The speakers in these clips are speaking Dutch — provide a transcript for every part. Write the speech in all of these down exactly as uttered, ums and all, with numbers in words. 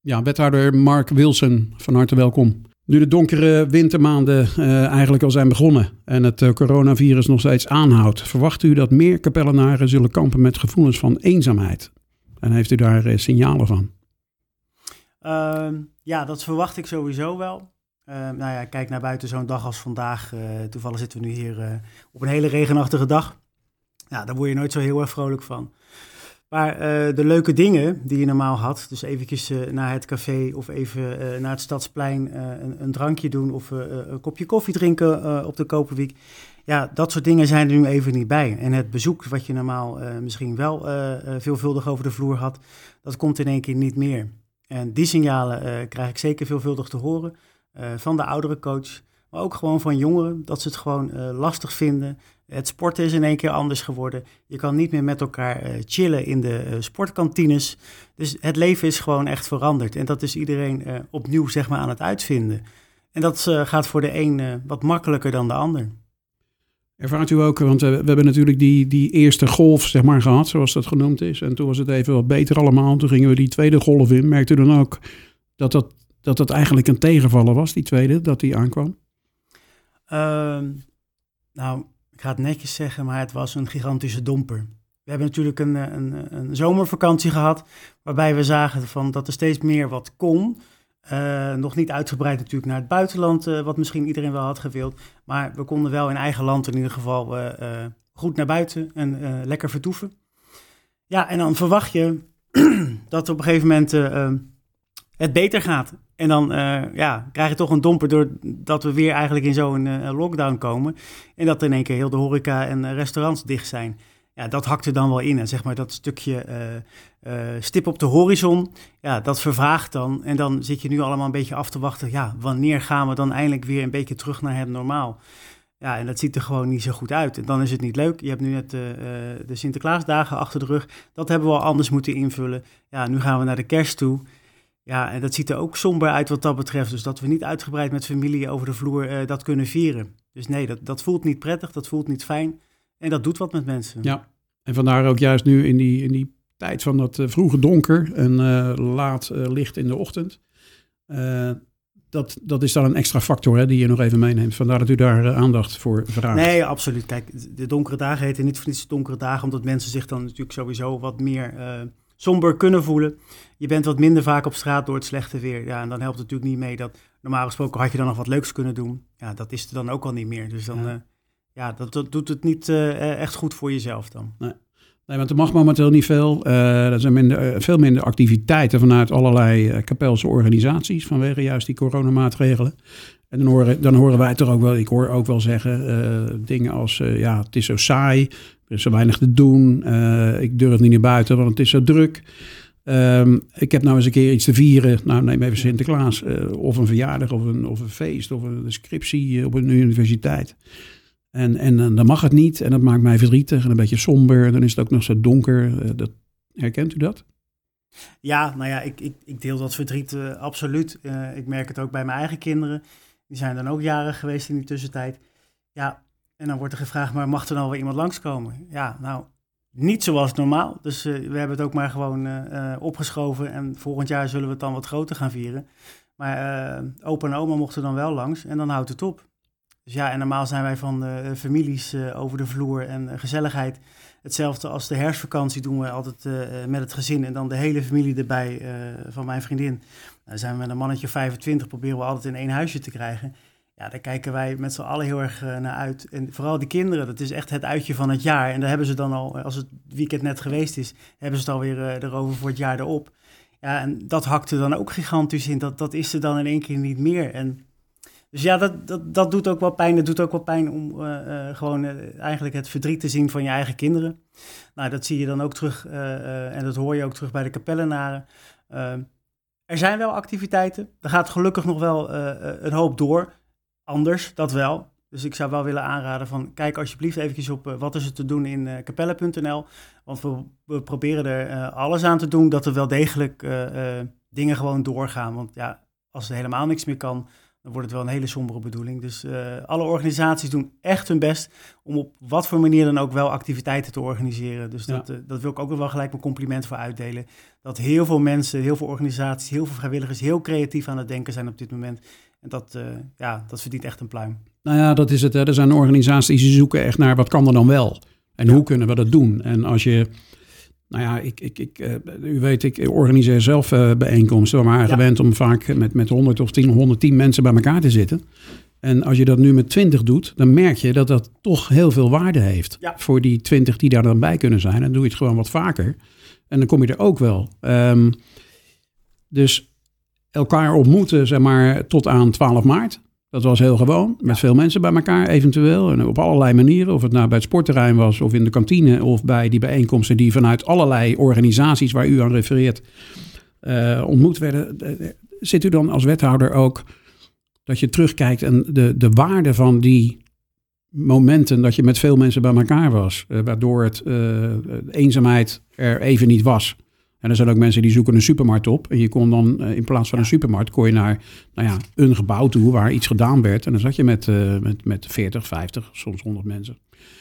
Ja, wethouder Mark Wilson, van harte welkom. Nu de donkere wintermaanden uh, eigenlijk al zijn begonnen en het uh, coronavirus nog steeds aanhoudt, verwacht u dat meer Capellenaren zullen kampen met gevoelens van eenzaamheid? En heeft u daar uh, signalen van? Uh, ja, dat verwacht ik sowieso wel. Uh, nou ja, kijk naar buiten zo'n dag als vandaag. Uh, toevallig zitten we nu hier uh, op een hele regenachtige dag. Ja, daar word je nooit zo heel erg vrolijk van. Maar uh, de leuke dingen die je normaal had, dus eventjes uh, naar het café of even uh, naar het Stadsplein uh, een, een drankje doen of uh, een kopje koffie drinken uh, op de Koperwiek. Ja, dat soort dingen zijn er nu even niet bij. En het bezoek wat je normaal uh, misschien wel uh, veelvuldig over de vloer had, dat komt in één keer niet meer. En die signalen uh, krijg ik zeker veelvuldig te horen uh, van de oudere coach, maar ook gewoon van jongeren, dat ze het gewoon uh, lastig vinden. Het sporten is in één keer anders geworden. Je kan niet meer met elkaar uh, chillen in de uh, sportkantines. Dus het leven is gewoon echt veranderd. En dat is iedereen uh, opnieuw zeg maar, aan het uitvinden. En dat uh, gaat voor de een uh, wat makkelijker dan de ander. Ervaart u ook, want uh, we hebben natuurlijk die, die eerste golf zeg maar, gehad, zoals dat genoemd is. En toen was het even wat beter allemaal. Toen gingen we die tweede golf in. Merkt u dan ook dat dat, dat, dat eigenlijk een tegenvaller was, die tweede, dat die aankwam? Uh, nou... Ik ga het netjes zeggen, maar het was een gigantische domper. We hebben natuurlijk een, een, een zomervakantie gehad, waarbij we zagen van dat er steeds meer wat kon. Uh, nog niet uitgebreid natuurlijk naar het buitenland, uh, wat misschien iedereen wel had gewild. Maar we konden wel in eigen land in ieder geval uh, uh, goed naar buiten en uh, lekker vertoeven. Ja, en dan verwacht je dat op een gegeven moment uh, het beter gaat. En dan uh, ja, krijg je toch een domper doordat we weer eigenlijk in zo'n uh, lockdown komen. En dat in één keer heel de horeca en uh, restaurants dicht zijn. Ja, dat hakt er dan wel in. En zeg maar dat stukje uh, uh, stip op de horizon, ja, dat vervaagt dan. En dan zit je nu allemaal een beetje af te wachten. Ja, wanneer gaan we dan eindelijk weer een beetje terug naar het normaal? Ja, en dat ziet er gewoon niet zo goed uit. En dan is het niet leuk. Je hebt nu net uh, de Sinterklaasdagen achter de rug. Dat hebben we al anders moeten invullen. Ja, nu gaan we naar de kerst toe. Ja, en dat ziet er ook somber uit wat dat betreft. Dus dat we niet uitgebreid met familie over de vloer uh, dat kunnen vieren. Dus nee, dat, dat voelt niet prettig, dat voelt niet fijn. En dat doet wat met mensen. Ja, en vandaar ook juist nu in die, in die tijd van dat uh, vroege donker en uh, laat uh, licht in de ochtend. Uh, dat, dat is dan een extra factor hè, die je nog even meeneemt. Vandaar dat u daar uh, aandacht voor vraagt. Nee, absoluut. Kijk, de donkere dagen heten niet voor niets donkere dagen, omdat mensen zich dan natuurlijk sowieso wat meer Uh, somber kunnen voelen. Je bent wat minder vaak op straat door het slechte weer. Ja, en dan helpt het natuurlijk niet mee dat normaal gesproken had je dan nog wat leuks kunnen doen. Ja, dat is er dan ook al niet meer. Dus dan, ja, uh, ja dat, dat doet het niet uh, echt goed voor jezelf dan. Nee. Nee, want er mag momenteel niet veel. Uh, er zijn minder, uh, veel minder activiteiten vanuit allerlei uh, kapelse organisaties vanwege juist die coronamaatregelen. En dan horen, dan horen wij toch ook wel, ik hoor ook wel zeggen, uh, dingen als, uh, ja, het is zo saai, er is zo weinig te doen, uh, ik durf niet naar buiten, want het is zo druk. Um, ik heb nou eens een keer iets te vieren, nou neem even Sinterklaas, uh, of een verjaardag, of een, of een feest, of een scriptie op een universiteit. En, en uh, dan mag het niet en dat maakt mij verdrietig en een beetje somber. En dan is het ook nog zo donker. Uh, dat, herkent u dat? Ja, nou ja, ik, ik, ik deel dat verdriet uh, absoluut. Uh, ik merk het ook bij mijn eigen kinderen. Die zijn dan ook jarig geweest in die tussentijd. Ja, en dan wordt er gevraagd, maar mag er dan wel iemand langskomen? Ja, nou, niet zoals normaal. Dus uh, we hebben het ook maar gewoon uh, uh, opgeschoven. En volgend jaar zullen we het dan wat groter gaan vieren. Maar uh, opa en oma mochten dan wel langs en dan houdt het op. Dus ja, en normaal zijn wij van uh, families uh, over de vloer en uh, gezelligheid. Hetzelfde als de herfstvakantie doen we altijd uh, met het gezin en dan de hele familie erbij uh, van mijn vriendin. Dan zijn we met een mannetje vijfentwintig, proberen we altijd in één huisje te krijgen. Ja, daar kijken wij met z'n allen heel erg uh, naar uit. En vooral die kinderen, dat is echt het uitje van het jaar. En daar hebben ze dan al, als het weekend net geweest is, hebben ze het alweer uh, erover voor het jaar erop. Ja, en dat hakte dan ook gigantisch in. Dat, dat is er dan in één keer niet meer. En dus ja, dat, dat, dat doet ook wel pijn. Het doet ook wel pijn om uh, uh, gewoon uh, eigenlijk het verdriet te zien van je eigen kinderen. Nou, dat zie je dan ook terug uh, uh, en dat hoor je ook terug bij de Capellenaren. Uh, er zijn wel activiteiten. Er gaat gelukkig nog wel uh, een hoop door. Anders, dat wel. Dus ik zou wel willen aanraden van kijk alsjeblieft eventjes op uh, wat is er te doen in uh, capelle punt n l. Want we, we proberen er uh, alles aan te doen dat er wel degelijk uh, uh, dingen gewoon doorgaan. Want ja, als er helemaal niks meer kan, dan wordt het wel een hele sombere bedoeling. Dus uh, alle organisaties doen echt hun best om op wat voor manier dan ook wel activiteiten te organiseren. Dus dat, ja. uh, dat wil ik ook nog wel gelijk een compliment voor uitdelen. Dat heel veel mensen, heel veel organisaties, heel veel vrijwilligers heel creatief aan het denken zijn op dit moment. En dat, uh, ja, dat verdient echt een pluim. Nou ja, dat is het. Hè. Er zijn organisaties die zoeken echt naar wat kan er dan wel? En ja. hoe kunnen we dat doen? En als je... Nou ja, ik, ik, ik, uh, u weet, ik organiseer zelf uh, bijeenkomsten. We waren ja. gewend om vaak met, met honderd of tien, honderdtien mensen bij elkaar te zitten. En als je dat nu met twintig doet, dan merk je dat dat toch heel veel waarde heeft. Ja. Voor die twintig die daar dan bij kunnen zijn. En dan doe je het gewoon wat vaker. En dan kom je er ook wel. Um, dus elkaar ontmoeten, zeg maar, tot aan twaalf maart. Dat was heel gewoon, met ja. veel mensen bij elkaar eventueel. En op allerlei manieren, of het nou bij het sportterrein was... of in de kantine, of bij die bijeenkomsten... die vanuit allerlei organisaties waar u aan refereert... Uh, ontmoet werden. Zit u dan als wethouder ook... dat je terugkijkt en de, de waarde van die momenten... dat je met veel mensen bij elkaar was... Uh, waardoor het, uh, de eenzaamheid er even niet was... En er zijn ook mensen die zoeken een supermarkt op. En je kon dan in plaats van ja. een supermarkt... kon je naar nou ja, een gebouw toe waar iets gedaan werd. En dan zat je met, uh, met, met veertig, vijftig, soms honderd mensen.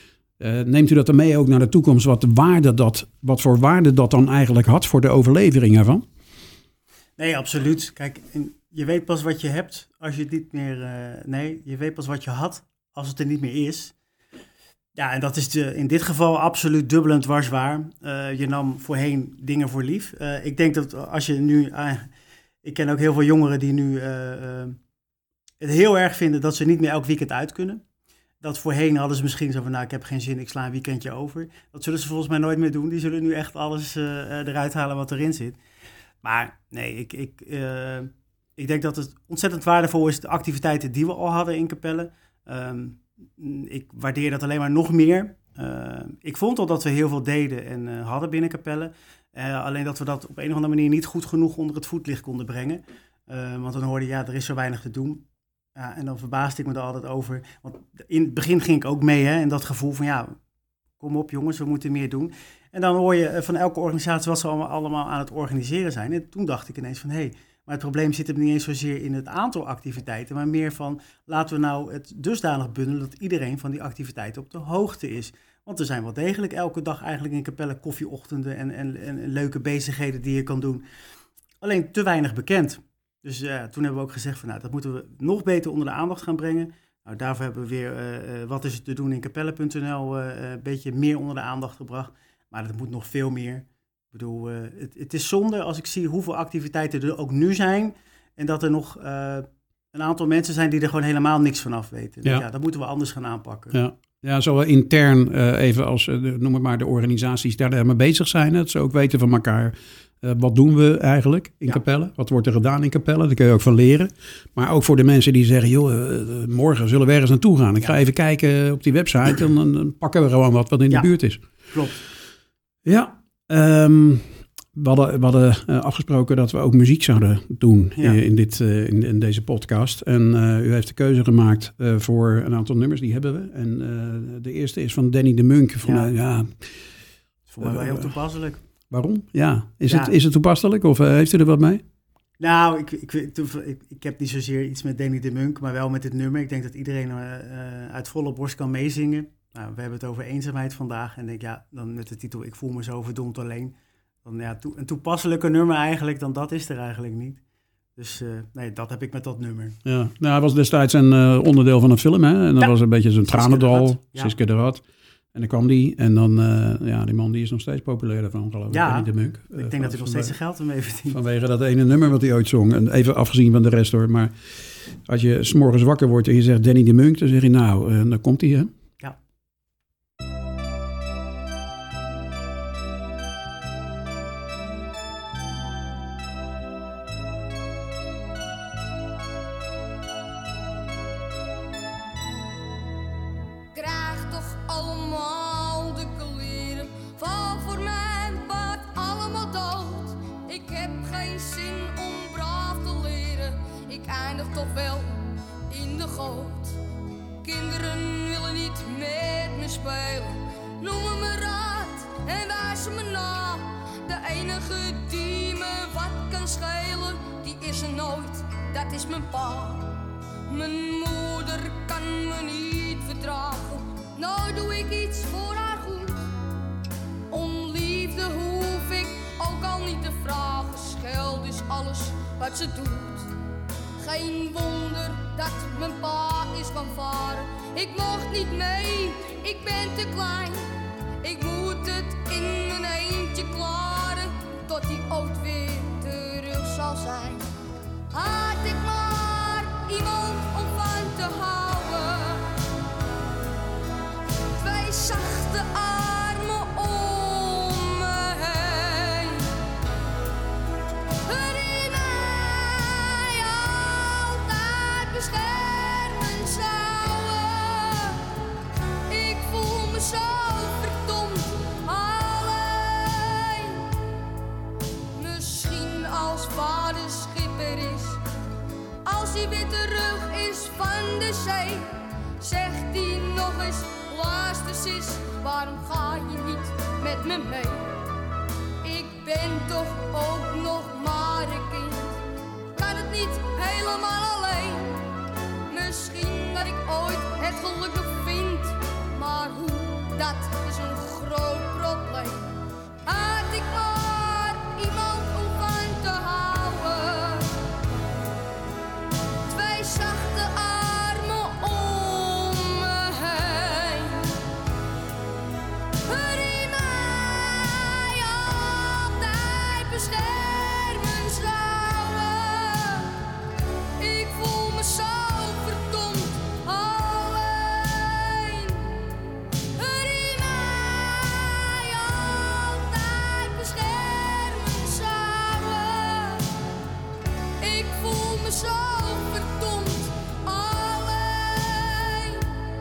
Uh, neemt u dat dan mee ook naar de toekomst? Wat, de waarde dat, wat voor waarde dat dan eigenlijk had voor de overlevering ervan? Nee, absoluut. Kijk, je weet pas wat je hebt als je het niet meer... Uh, nee, je weet pas wat je had als het er niet meer is... Ja, en dat is de, in dit geval absoluut dubbel en dwars waar. Uh, je nam voorheen dingen voor lief. Uh, ik denk dat als je nu... Uh, ik ken ook heel veel jongeren die nu uh, uh, het heel erg vinden dat ze niet meer elk weekend uit kunnen. Dat voorheen hadden ze misschien zo van, nou, ik heb geen zin, ik sla een weekendje over. Dat zullen ze volgens mij nooit meer doen. Die zullen nu echt alles uh, eruit halen wat erin zit. Maar nee, ik, ik, uh, ik denk dat het ontzettend waardevol is, de activiteiten die we al hadden in Capelle. Um, Ik waardeer dat alleen maar nog meer. Uh, ik vond al dat we heel veel deden en uh, hadden binnen Capelle. Uh, alleen dat we dat op een of andere manier niet goed genoeg onder het voetlicht konden brengen. Uh, want dan hoorde je, ja, er is zo weinig te doen. Uh, en dan verbaasde ik me er altijd over. Want in het begin ging ik ook mee, hè, en dat gevoel van, ja, kom op jongens, we moeten meer doen. En dan hoor je van elke organisatie wat ze allemaal, allemaal aan het organiseren zijn. En toen dacht ik ineens van, hé, hey, maar het probleem zit hem niet eens zozeer in het aantal activiteiten, maar meer van, laten we nou het dusdanig bundelen dat iedereen van die activiteiten op de hoogte is. Want er zijn wel degelijk elke dag eigenlijk in Capelle koffieochtenden en, en, en leuke bezigheden die je kan doen. Alleen te weinig bekend. Dus uh, toen hebben we ook gezegd van, nou, dat moeten we nog beter onder de aandacht gaan brengen. Nou, daarvoor hebben we weer uh, uh, wat is het te doen in capelle punt n l uh, een beetje meer onder de aandacht gebracht. Maar dat moet nog veel meer. Ik bedoel, uh, het, het is zonde als ik zie hoeveel activiteiten er ook nu zijn. En dat er nog uh, een aantal mensen zijn die er gewoon helemaal niks van af weten. Ja. Dus ja, dat moeten we anders gaan aanpakken. Ja, ja zowel intern uh, even als, uh, noem het maar, de organisaties die daarmee bezig zijn. Dat ze ook weten van elkaar, uh, wat doen we eigenlijk in ja. Capelle? Wat wordt er gedaan in Capelle? Daar kun je ook van leren. Maar ook voor de mensen die zeggen, joh, uh, morgen zullen we ergens naartoe gaan. Ik ga ja. even kijken op die website en dan, dan pakken we gewoon wat wat in ja. de buurt is. Klopt. Ja, um, we hadden, we hadden uh, afgesproken dat we ook muziek zouden doen ja. in, in, dit, uh, in, in deze podcast. En uh, u heeft de keuze gemaakt uh, voor een aantal nummers, die hebben we. En uh, de eerste is van Danny de Munk. Van, ja. Uh, ja, voor mij wel heel toepasselijk. Waarom? Ja, is, ja. Het, is het toepasselijk of uh, heeft u er wat mee? Nou, ik, ik, ik, ik heb niet zozeer iets met Danny de Munk, maar wel met het nummer. Ik denk dat iedereen uh, uh, uit volle borst kan meezingen. Nou, we hebben het over eenzaamheid vandaag en denk ja, dan met de titel Ik voel me zo verdomd alleen. Dan ja, to, een toepasselijker nummer eigenlijk dan dat is er eigenlijk niet. Dus uh, nee, dat heb ik met dat nummer. Ja, nou, hij was destijds een uh, onderdeel van een film, hè? En dat ja. was een beetje zo'n tranendal, Siske de Rad. En dan kwam die en dan, uh, ja, die man die is nog steeds populair daarvan, geloof ik. Ja, Danny de Munk. Ik uh, denk dat hij nog steeds zijn geld ermee verdient. Vanwege dat ene nummer wat hij ooit zong. En even afgezien van de rest hoor. Maar als je 's morgens wakker wordt en je zegt Danny de Munk, dan zeg je nou, uh, dan komt hij, hè? Ja. Toch wel in de goot. Kinderen willen niet met me spelen. Noemen me raad en wijzen me na. De enige die me wat kan schelen, die is er nooit, dat is mijn pa. Mijn moeder kan me niet verdragen, nou doe ik iets voor haar goed. Om liefde hoef ik ook al niet te vragen, scheld is alles wat ze doet. Geen wonder dat mijn pa is gaan varen, ik mocht niet mee, ik ben te klein. Ik moet het in mijn eentje klaren, tot die ooit weer terug zal zijn. Had ik maar iemand om van te houden, twee zachte armen om me heen, die mij altijd beschermen zouden. Ik voel me zo verdomd alleen. Misschien als vader schipper is, als hij weer terug is van de zee, zegt hij nog eens, luister sis, waarom ga je niet met me mee? Ik ben toch ook nog maar een kind, kan het niet helemaal alleen. Misschien dat ik ooit het geluk nog vind, maar hoe, dat is een groot probleem. Had ik maar iemand om van te houden, twee zachte armen om me heen, die mij altijd beschermen zouden. Ik voel me zo verdomd alleen, die mij altijd beschermen zouden. Ik voel me zo verdomd alleen.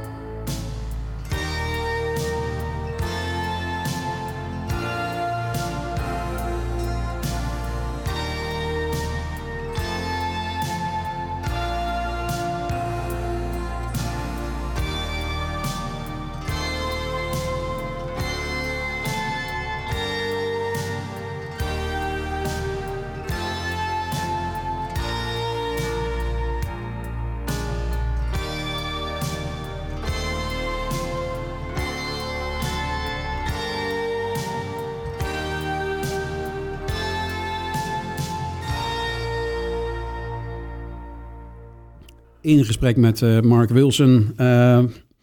In gesprek met uh, Mark Wilson. Uh,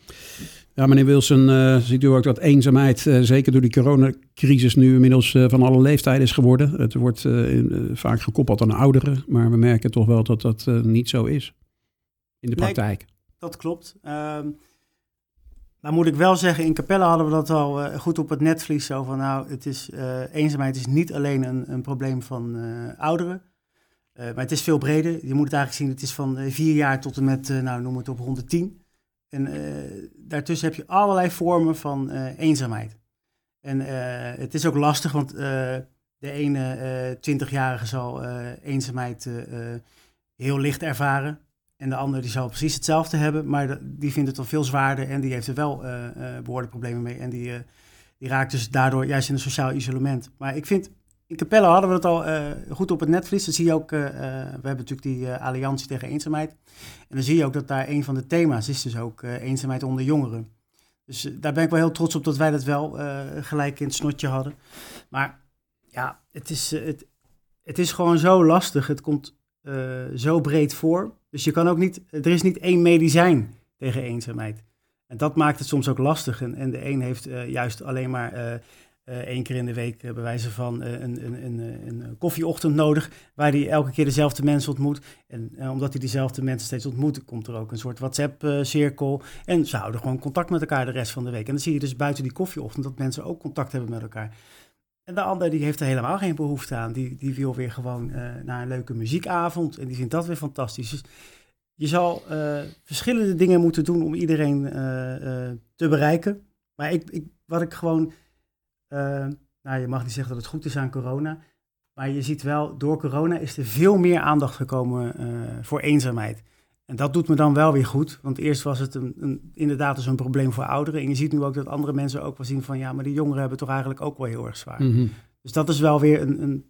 ja, meneer Wilson, uh, ziet u ook dat eenzaamheid, uh, zeker door die coronacrisis, nu inmiddels uh, van alle leeftijden is geworden. Het wordt uh, in, uh, vaak gekoppeld aan ouderen, maar we merken toch wel dat dat uh, niet zo is in de praktijk. Nee, dat klopt. Uh, nou moet ik wel zeggen, in Capelle hadden we dat al uh, goed op het netvlies. Zo van, nou, het is, uh, eenzaamheid is niet alleen een, een probleem van uh, ouderen. Uh, maar het is veel breder. Je moet het eigenlijk zien, het is van uh, vier jaar tot en met, uh, nou noem het op honderdtien. En uh, daartussen heb je allerlei vormen van uh, eenzaamheid. En uh, het is ook lastig, want uh, de ene uh, twintigjarige zal uh, eenzaamheid uh, uh, heel licht ervaren. En de ander die zal precies hetzelfde hebben, maar de, die vindt het al veel zwaarder en die heeft er wel uh, uh, behoorlijke problemen mee. En die, uh, die raakt dus daardoor juist in een sociaal isolement. Maar ik vind, in Capelle hadden we het al uh, goed op het netvlies. Dan zie je ook, uh, uh, we hebben natuurlijk die uh, alliantie tegen eenzaamheid. En dan zie je ook dat daar een van de thema's is dus ook uh, eenzaamheid onder jongeren. Dus uh, daar ben ik wel heel trots op dat wij dat wel uh, gelijk in het snotje hadden. Maar ja, het is, uh, het, het is gewoon zo lastig. Het komt uh, zo breed voor. Dus je kan ook niet, er is niet één medicijn tegen eenzaamheid. En dat maakt het soms ook lastig. En, en de een heeft uh, juist alleen maar uh, uh, één keer in de week, uh, bij wijze van uh, een, een, een, een koffieochtend nodig, waar hij elke keer dezelfde mensen ontmoet. En uh, omdat hij diezelfde mensen steeds ontmoet, komt er ook een soort WhatsApp-cirkel. Uh, en ze houden gewoon contact met elkaar de rest van de week. En dan zie je dus buiten die koffieochtend dat mensen ook contact hebben met elkaar. En de ander die heeft er helemaal geen behoefte aan. Die, die wil weer gewoon uh, naar een leuke muziekavond en die vindt dat weer fantastisch. Dus je zal uh, verschillende dingen moeten doen om iedereen uh, uh, te bereiken. Maar ik, ik, wat ik gewoon... Uh, nou, je mag niet zeggen dat het goed is aan corona. Maar je ziet wel, door corona is er veel meer aandacht gekomen uh, voor eenzaamheid. En dat doet me dan wel weer goed. Want eerst was het een, een, inderdaad dus een probleem voor ouderen. En je ziet nu ook dat andere mensen ook wel zien van... ja, maar die jongeren hebben het toch eigenlijk ook wel heel erg zwaar. Mm-hmm. Dus dat is wel weer een, een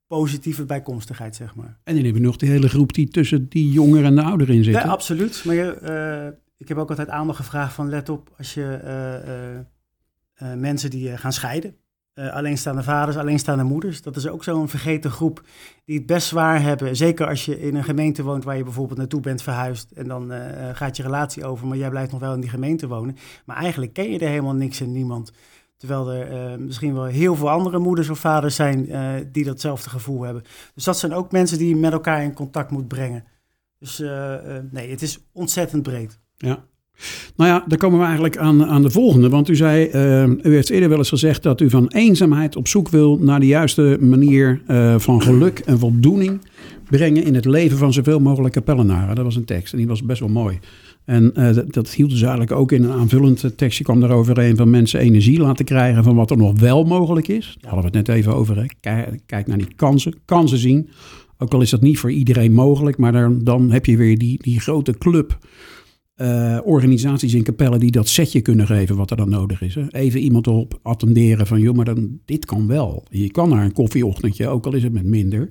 positieve bijkomstigheid, zeg maar. En dan heb je nog de hele groep die tussen die jongeren en de ouderen in zitten. Ja, absoluut. Maar je, uh, ik heb ook altijd aandacht gevraagd van let op als je uh, uh, uh, mensen die uh, gaan scheiden. Uh, alleenstaande vaders, alleenstaande moeders. Dat is ook zo'n vergeten groep die het best zwaar hebben. Zeker als je in een gemeente woont waar je bijvoorbeeld naartoe bent verhuisd. En dan uh, gaat je relatie over, maar jij blijft nog wel in die gemeente wonen. Maar eigenlijk ken je er helemaal niks en niemand. Terwijl er uh, misschien wel heel veel andere moeders of vaders zijn uh, die datzelfde gevoel hebben. Dus dat zijn ook mensen die je met elkaar in contact moet brengen. Dus uh, uh, nee, het is ontzettend breed. Ja. Nou ja, dan komen we eigenlijk aan, aan de volgende. Want u zei, uh, u heeft eerder wel eens gezegd dat u van eenzaamheid op zoek wil naar de juiste manier uh, van geluk en voldoening brengen in het leven van zoveel mogelijk kapellenaren. Dat was een tekst en die was best wel mooi. En uh, dat, dat hield dus eigenlijk ook in een aanvullend tekstje, kwam er overheen van mensen energie laten krijgen van wat er nog wel mogelijk is. Daar hadden we het net even over. Hè. Kijk, kijk naar die kansen, kansen zien. Ook al is dat niet voor iedereen mogelijk, maar dan, dan heb je weer die, die grote club uh, organisaties in Capelle die dat setje kunnen geven wat er dan nodig is. Hè. Even iemand erop attenderen van, joh, maar dan, dit kan wel. Je kan naar een koffieochtendje, ook al is het met minder.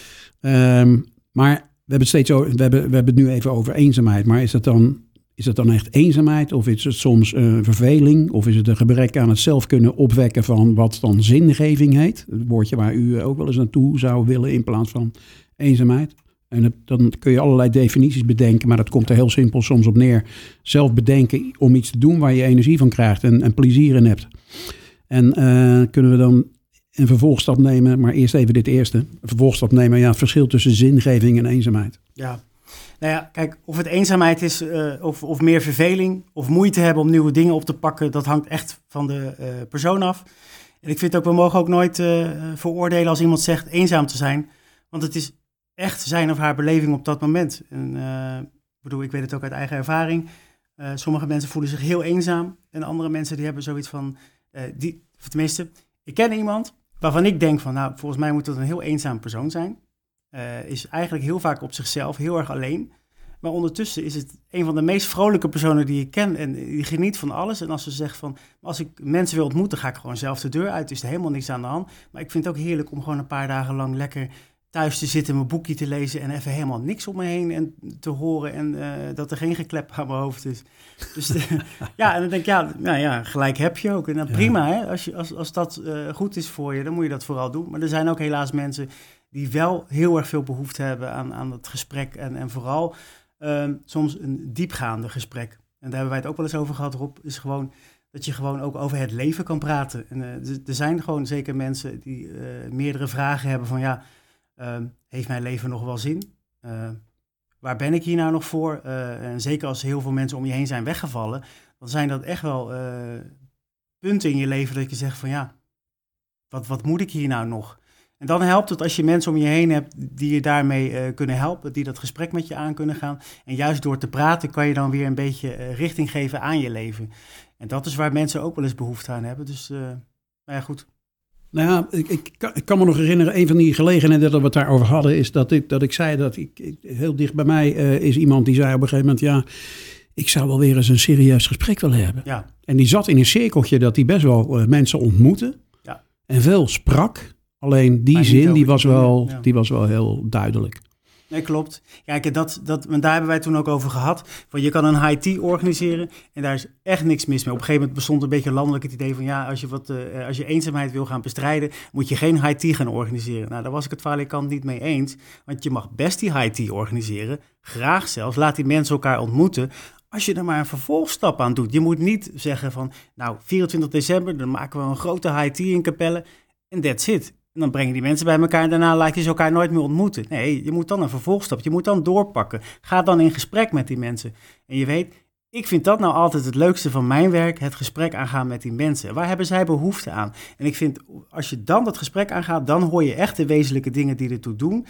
Um, maar we hebben, het steeds over, we, hebben, we hebben het nu even over eenzaamheid, maar is het dan, is het dan echt eenzaamheid of is het soms uh, verveling of is het een gebrek aan het zelf kunnen opwekken van wat dan zingeving heet? Het woordje waar u ook wel eens naartoe zou willen in plaats van eenzaamheid. En het, dan kun je allerlei definities bedenken, maar dat komt er heel simpel soms op neer. Zelf bedenken om iets te doen waar je energie van krijgt en, en plezier in hebt. En uh, kunnen we dan een vervolgstap nemen, maar eerst even dit eerste. Een vervolgstap nemen, ja, het verschil tussen zingeving en eenzaamheid. Ja, nou ja, kijk, of het eenzaamheid is uh, of, of meer verveling of moeite hebben om nieuwe dingen op te pakken, dat hangt echt van de uh, persoon af. En ik vind ook, we mogen ook nooit uh, veroordelen als iemand zegt eenzaam te zijn, want het is echt zijn of haar beleving op dat moment. En uh, ik bedoel, ik weet het ook uit eigen ervaring. Uh, sommige mensen voelen zich heel eenzaam en andere mensen die hebben zoiets van, uh, die, of tenminste, ik ken iemand waarvan ik denk van, nou, volgens mij moet dat een heel eenzaam persoon zijn. Uh, is eigenlijk heel vaak op zichzelf, heel erg alleen. Maar ondertussen is het een van de meest vrolijke personen die ik ken. En die geniet van alles. En als ze zegt van, als ik mensen wil ontmoeten, ga ik gewoon zelf de deur uit. Is er helemaal niks aan de hand. Maar ik vind het ook heerlijk om gewoon een paar dagen lang lekker thuis te zitten, mijn boekje te lezen en even helemaal niks om me heen en te horen en uh, dat er geen geklep aan mijn hoofd is. Dus de, ja, en dan denk ik, ja, nou ja, gelijk heb je ook. En dan prima, hè? Als, je, als, als dat uh, goed is voor je, dan moet je dat vooral doen. Maar er zijn ook helaas mensen die wel heel erg veel behoefte hebben aan, aan het gesprek en, en vooral uh, soms een diepgaande gesprek. En daar hebben wij het ook wel eens over gehad, Rob, is gewoon dat je gewoon ook over het leven kan praten. En uh, er zijn gewoon zeker mensen die uh, meerdere vragen hebben van, ja, Uh, heeft mijn leven nog wel zin? Uh, waar ben ik hier nou nog voor? Uh, en zeker als heel veel mensen om je heen zijn weggevallen, dan zijn dat echt wel uh, punten in je leven dat je zegt van ja, wat, wat moet ik hier nou nog? En dan helpt het als je mensen om je heen hebt die je daarmee uh, kunnen helpen, die dat gesprek met je aan kunnen gaan. En juist door te praten kan je dan weer een beetje uh, richting geven aan je leven. En dat is waar mensen ook wel eens behoefte aan hebben. Dus, uh, nou ja, goed. Nou ja, ik, ik, kan, ik kan me nog herinneren, een van die gelegenheden dat we het daarover hadden, is dat ik, dat ik zei dat ik, ik heel dicht bij mij uh, is iemand die zei op een gegeven moment, ja, ik zou wel weer eens een serieus gesprek willen hebben. Ja. En die zat in een cirkeltje dat hij best wel uh, mensen ontmoette ja. en veel sprak. Alleen die zin, die was, wel, ja. die was wel heel duidelijk. Nee, klopt. Kijk, dat, dat, daar hebben wij toen ook over gehad. Van je kan een high tea organiseren en daar is echt niks mis mee. Op een gegeven moment bestond een beetje landelijk het idee van ja, als je, wat, uh, als je eenzaamheid wil gaan bestrijden, moet je geen high tea gaan organiseren. Nou, daar was ik het falikant niet mee eens. Want je mag best die high tea organiseren. Graag zelfs. Laat die mensen elkaar ontmoeten. Als je er maar een vervolgstap aan doet. Je moet niet zeggen van nou, vierentwintig december, dan maken we een grote high tea in Capelle en that's it. En dan brengen die mensen bij elkaar en daarna laat je ze elkaar nooit meer ontmoeten. Nee, je moet dan een vervolgstap, je moet dan doorpakken. Ga dan in gesprek met die mensen. En je weet, ik vind dat nou altijd het leukste van mijn werk, het gesprek aangaan met die mensen. Waar hebben zij behoefte aan? En ik vind, als je dan dat gesprek aangaat, dan hoor je echt de wezenlijke dingen die ertoe doen.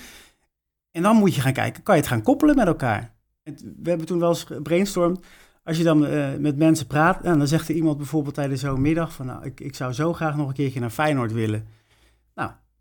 En dan moet je gaan kijken, kan je het gaan koppelen met elkaar? We hebben toen wel eens gebrainstormd. Als je dan uh, met mensen praat, en dan zegt er iemand bijvoorbeeld tijdens zo'n middag van nou, ik, ik zou zo graag nog een keertje naar Feyenoord willen. Nou,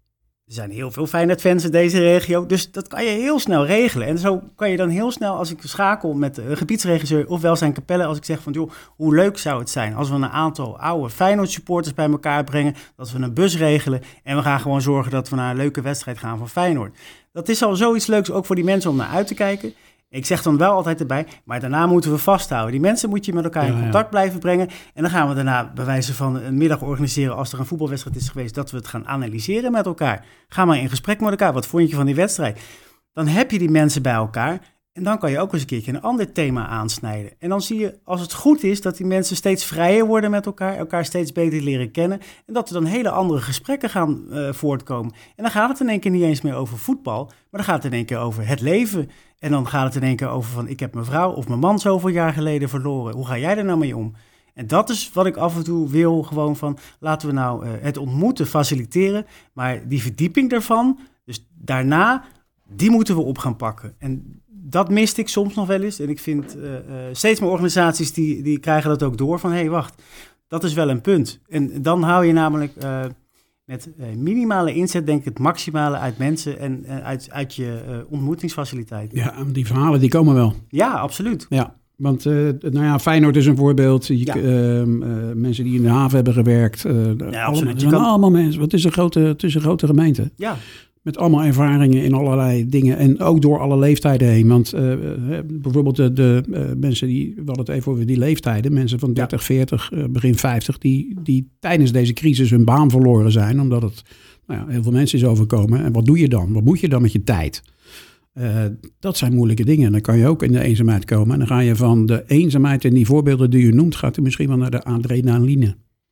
Er zijn heel veel Feyenoord-fans in deze regio, dus dat kan je heel snel regelen. En zo kan je dan heel snel, als ik schakel met de gebiedsregisseur of Welzijn Capelle, als ik zeg van, joh, hoe leuk zou het zijn als we een aantal oude Feyenoord-supporters bij elkaar brengen, dat we een bus regelen en we gaan gewoon zorgen dat we naar een leuke wedstrijd gaan van Feyenoord. Dat is al zoiets leuks, ook voor die mensen om naar uit te kijken. Ik zeg dan wel altijd erbij, maar daarna moeten we vasthouden. Die mensen moet je met elkaar in Ja, contact ja. blijven brengen. En dan gaan we daarna bij wijze van een middag organiseren als er een voetbalwedstrijd is geweest, dat we het gaan analyseren met elkaar. Ga maar in gesprek met elkaar. Wat vond je van die wedstrijd? Dan heb je die mensen bij elkaar en dan kan je ook eens een keertje een ander thema aansnijden. En dan zie je, als het goed is, dat die mensen steeds vrijer worden met elkaar, elkaar steeds beter leren kennen en dat er dan hele andere gesprekken gaan uh, voortkomen. En dan gaat het in één keer niet eens meer over voetbal, maar dan gaat het in één keer over het leven. En dan gaat het in één keer over van, ik heb mijn vrouw of mijn man zoveel jaar geleden verloren. Hoe ga jij er nou mee om? En dat is wat ik af en toe wil, gewoon van, laten we nou uh, het ontmoeten faciliteren. Maar die verdieping daarvan, dus daarna, die moeten we op gaan pakken. En dat miste ik soms nog wel eens. En ik vind uh, uh, steeds meer organisaties die, die krijgen dat ook door van, hé, hey, wacht, dat is wel een punt. En dan hou je namelijk uh, met uh, minimale inzet, denk ik, het maximale uit mensen en uh, uit, uit je uh, ontmoetingsfaciliteit. Ja, die verhalen die komen wel. Ja, absoluut. Ja, want uh, nou ja, Feyenoord is een voorbeeld. Je, Ja. uh, uh, mensen die in de haven hebben gewerkt. Uh, allemaal, absoluut. het Je zijn kan- allemaal mensen. Het is een grote, het is een grote gemeente. Ja, Met allemaal ervaringen in allerlei dingen. En ook door alle leeftijden heen. Want uh, uh, bijvoorbeeld de, de uh, mensen die... We hadden het even over die leeftijden. Mensen van dertig, veertig, uh, begin vijftig... Die, die tijdens deze crisis hun baan verloren zijn. Omdat het nou ja, heel veel mensen is overkomen. En wat doe je dan? Wat moet je dan met je tijd? Uh, dat zijn moeilijke dingen. Dan kan je ook in de eenzaamheid komen. En dan ga je van de eenzaamheid en die voorbeelden die je noemt... gaat er misschien wel naar de adrenaline.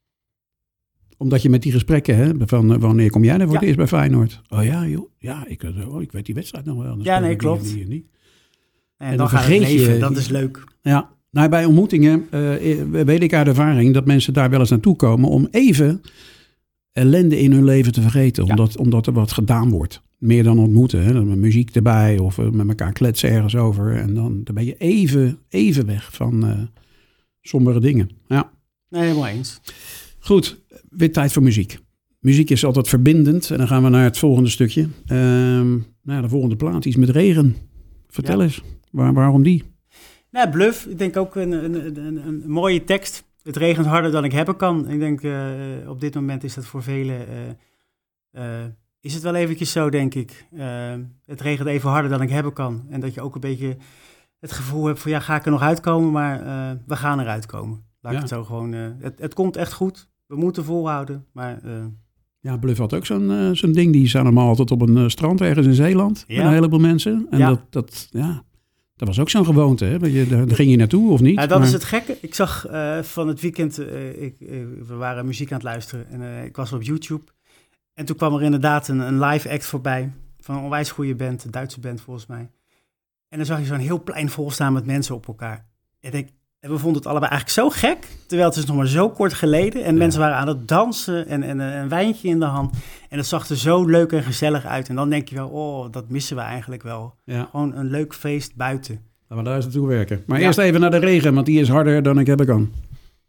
Omdat je met die gesprekken, hè, van uh, wanneer kom jij er voor het Ja. eerst bij Feyenoord? Oh ja, joh. Ja, ik, uh, oh, ik weet die wedstrijd nog wel. Dan Ja, nee, spelen die klopt. en die en die. en, En dan dan gaat het vergeet je- leven. Dat is leuk. Ja, nou, bij ontmoetingen uh, weet ik uit ervaring dat mensen daar wel eens naartoe komen om even ellende in hun leven te vergeten. Ja. Omdat, omdat er wat gedaan wordt. Meer dan ontmoeten. Hè. Dan met muziek erbij of uh, met elkaar kletsen ergens over. En dan, dan ben je even, even weg van uh, sombere dingen. Ja. Nee, helemaal eens. Goed, weer tijd voor muziek. Muziek is altijd verbindend. En dan gaan we naar het volgende stukje. Um, nou, de volgende plaat, iets met regen. Vertel Ja. eens, waar, waarom die? Nou, Bluff, ik denk ook een, een, een, een mooie tekst. Het regent harder dan ik hebben kan. Ik denk, uh, op dit moment is dat voor velen... Uh, uh, is het wel eventjes zo, denk ik. Uh, het regent even harder dan ik hebben kan. En dat je ook een beetje het gevoel hebt van... ja, ga ik er nog uitkomen? Maar uh, we gaan eruit komen. Laat Ja. ik het zo gewoon... Uh, het, het komt echt goed. We moeten volhouden. Maar uh, Ja, Bluff had ook zo'n uh, zo'n ding. Die staan allemaal altijd op een uh, strand ergens in Zeeland. Ja. Met een heleboel mensen. En Ja. dat, dat, ja, dat was ook zo'n gewoonte. Hè? Want je, daar, daar ging je naartoe of niet? ja, dat Maar- is het gekke. Ik zag uh, van het weekend... Uh, ik, uh, we waren muziek aan het luisteren. En uh, ik was op YouTube. En toen kwam er inderdaad een, een live act voorbij. Van een onwijs goede band. Een Duitse band volgens mij. En dan zag je zo'n heel plein vol staan met mensen op elkaar. En, ik, en we vonden het allebei eigenlijk zo gek. Terwijl het is nog maar zo kort geleden. En Ja. mensen waren aan het dansen. En, en een wijntje in de hand. En het zag er zo leuk en gezellig uit. En dan denk je wel, oh, dat missen we eigenlijk wel. Ja, Gewoon een leuk feest buiten. laten we daar eens naartoe werken. Maar Ja. eerst even naar de regen, want die is harder dan ik hebben kan.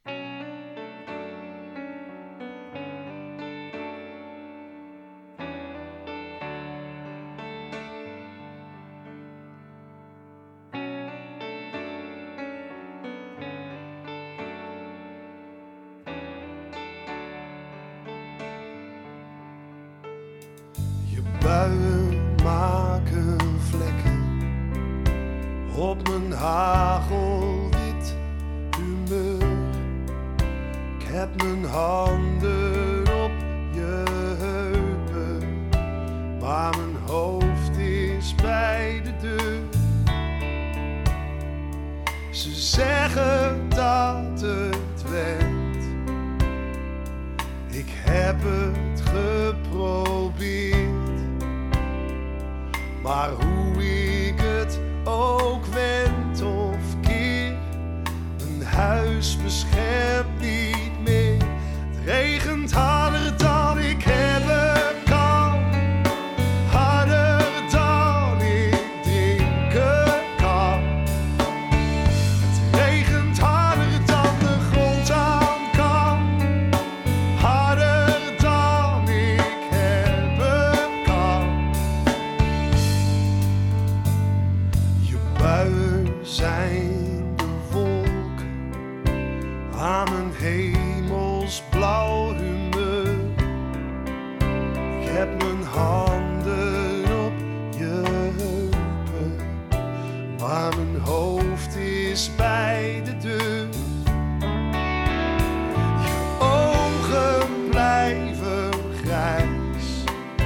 Je buien maken vlekken op mijn hagelwit humeur. Ik heb mijn handen op je heupen, maar mijn hoofd is bij de deur. Ze zeggen dat het went, ik heb het geprobeerd. Maar hoe ik het ook wend of keer, een huis beschermt niet meer. Het regent harder dan ik hebben kan, harder dan ik drinken kan. Het regent harder dan de grond aan kan, harder dan ik hebben zijn de wolken aan een hemelsblauw humeur. Ik heb mijn handen op je heupen, maar mijn hoofd is bij de deur. Je ogen blijven grijs,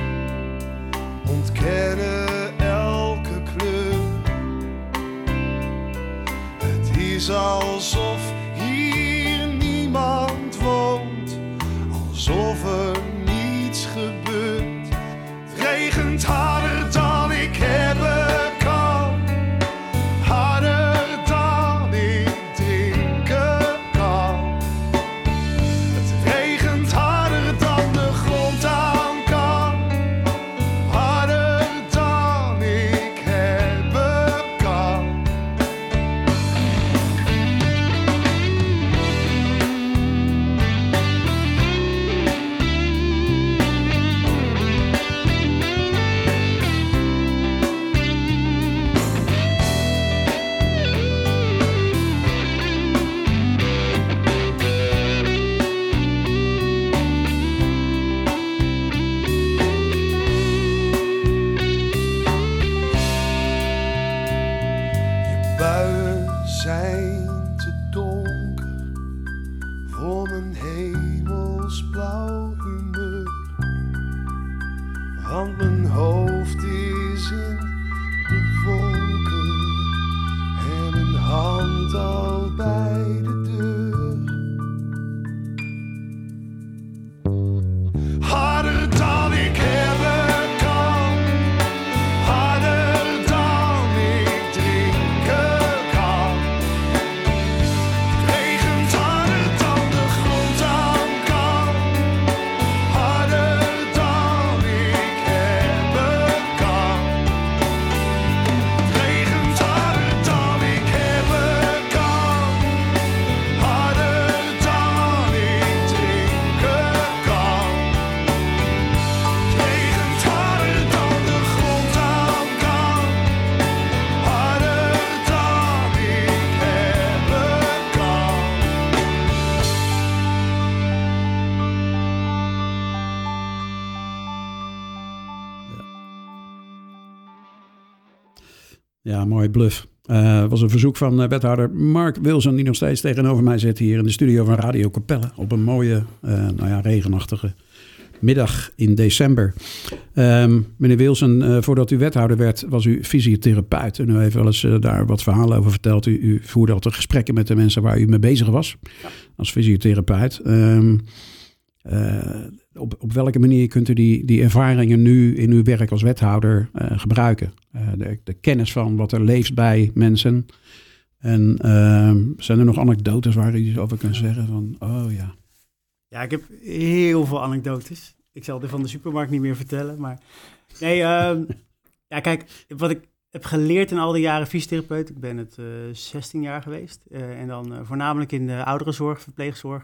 ontkennen elke kleur. Het is alsof hier niemand woont, alsof er niets gebeurt. Het regent harder dan ik hebben kan, harder dan ik drinken kan. Het regent harder dan de grond aan kan, harder dan ik hebben kan. Je buien zijn te donker voor mijn hemelsblauw humeur. Want mijn hoofd is in de wolken en mijn hand al bij de deur. Harder dan ik hebben kan, harder dan ik drinken kan. Het regent harder dan de grond aan kan, harder dan ik hebben kan. Het regent harder dan ik hebben kan, harder dan ik drinken kan. Het regent harder dan de grond aan kan, harder dan ik hebben kan. Ja, mooi bluff. Het was een verzoek van uh, wethouder Mark Wilson, die nog steeds tegenover mij zit hier in de studio van Radio Capelle op een mooie, uh, nou ja, regenachtige middag in december. Um, meneer Wilson, uh, voordat u wethouder werd, was u fysiotherapeut. En u heeft wel eens uh, daar wat verhalen over verteld. U, u voerde altijd gesprekken met de mensen waar u mee bezig was, ja, als fysiotherapeut. Um, uh, op, op welke manier kunt u die, die ervaringen nu in uw werk als wethouder uh, gebruiken? Uh, de, de kennis van wat er leeft bij mensen. En uh, zijn er nog anekdotes waar u iets over kunt zeggen? Van, oh ja. Ja, ik heb heel veel anekdotes. Ik zal die van de supermarkt niet meer vertellen, maar... Nee, uh, ja, kijk, wat ik heb geleerd in al die jaren fysiotherapeut... Ik ben het uh, zestien jaar geweest. Uh, en dan uh, voornamelijk in de ouderenzorg, verpleegzorg.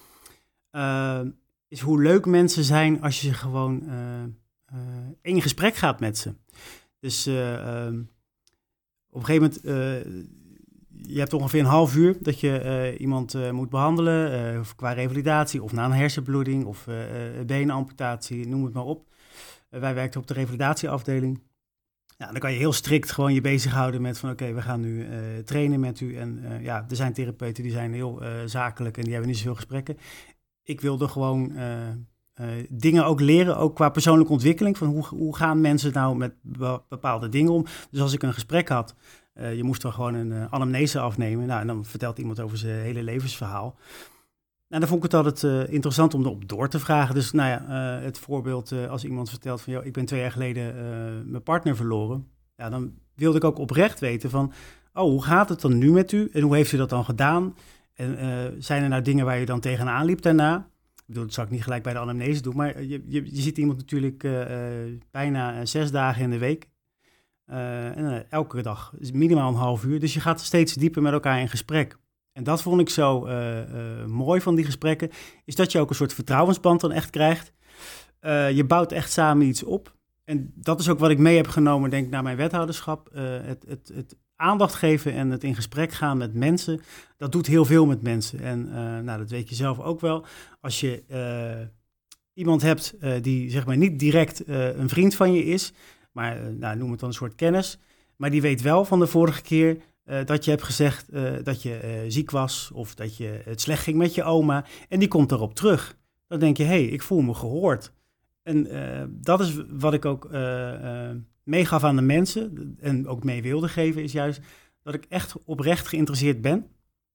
Uh, is hoe leuk mensen zijn als je gewoon uh, uh, in gesprek gaat met ze. Dus uh, uh, op een gegeven moment... Uh, je hebt ongeveer een half uur dat je uh, iemand uh, moet behandelen, uh, qua revalidatie of na een hersenbloeding of uh, benenamputatie, noem het maar op. Uh, wij werkten op de revalidatieafdeling. Ja, dan kan je heel strikt gewoon je bezighouden met van oké, okay, we gaan nu uh, trainen met u. En uh, ja, er zijn therapeuten die zijn heel uh, zakelijk en die hebben niet zoveel gesprekken. Ik wilde gewoon uh, uh, dingen ook leren, ook qua persoonlijke ontwikkeling. Van hoe, hoe gaan mensen nou met bepaalde dingen om? Dus als ik een gesprek had... Uh, je moest dan gewoon een uh, anamnese afnemen. Nou, en dan vertelt iemand over zijn hele levensverhaal. Nou, dan vond ik het altijd uh, interessant om erop door te vragen. Dus nou ja, uh, het voorbeeld uh, als iemand vertelt van... Joh, ik ben twee jaar geleden uh, mijn partner verloren. Ja, dan wilde ik ook oprecht weten van... Oh, hoe gaat het dan nu met u? En hoe heeft u dat dan gedaan? En uh, zijn er nou dingen waar je dan tegenaan liep daarna? Ik bedoel, dat zou ik niet gelijk bij de anamnese doen. Maar je, je, je ziet iemand natuurlijk uh, uh, bijna uh, zes dagen in de week... Uh, en, uh, elke dag, is minimaal een half uur. Dus je gaat steeds dieper met elkaar in gesprek. En dat vond ik zo uh, uh, mooi van die gesprekken, is dat je ook een soort vertrouwensband dan echt krijgt. Uh, je bouwt echt samen iets op. En dat is ook wat ik mee heb genomen, denk ik, naar mijn wethouderschap. Uh, het, het, het aandacht geven en het in gesprek gaan met mensen, dat doet heel veel met mensen. En uh, nou, dat weet je zelf ook wel. Als je uh, iemand hebt uh, die zeg maar niet direct uh, een vriend van je is, maar uh, nou, noem het dan een soort kennis, maar die weet wel van de vorige keer uh, dat je hebt gezegd uh, dat je uh, ziek was of dat je het slecht ging met je oma en die komt erop terug. Dan denk je, hé, hey, ik voel me gehoord. En uh, dat is wat ik ook uh, uh, meegaf aan de mensen en ook mee wilde geven, is juist dat ik echt oprecht geïnteresseerd ben.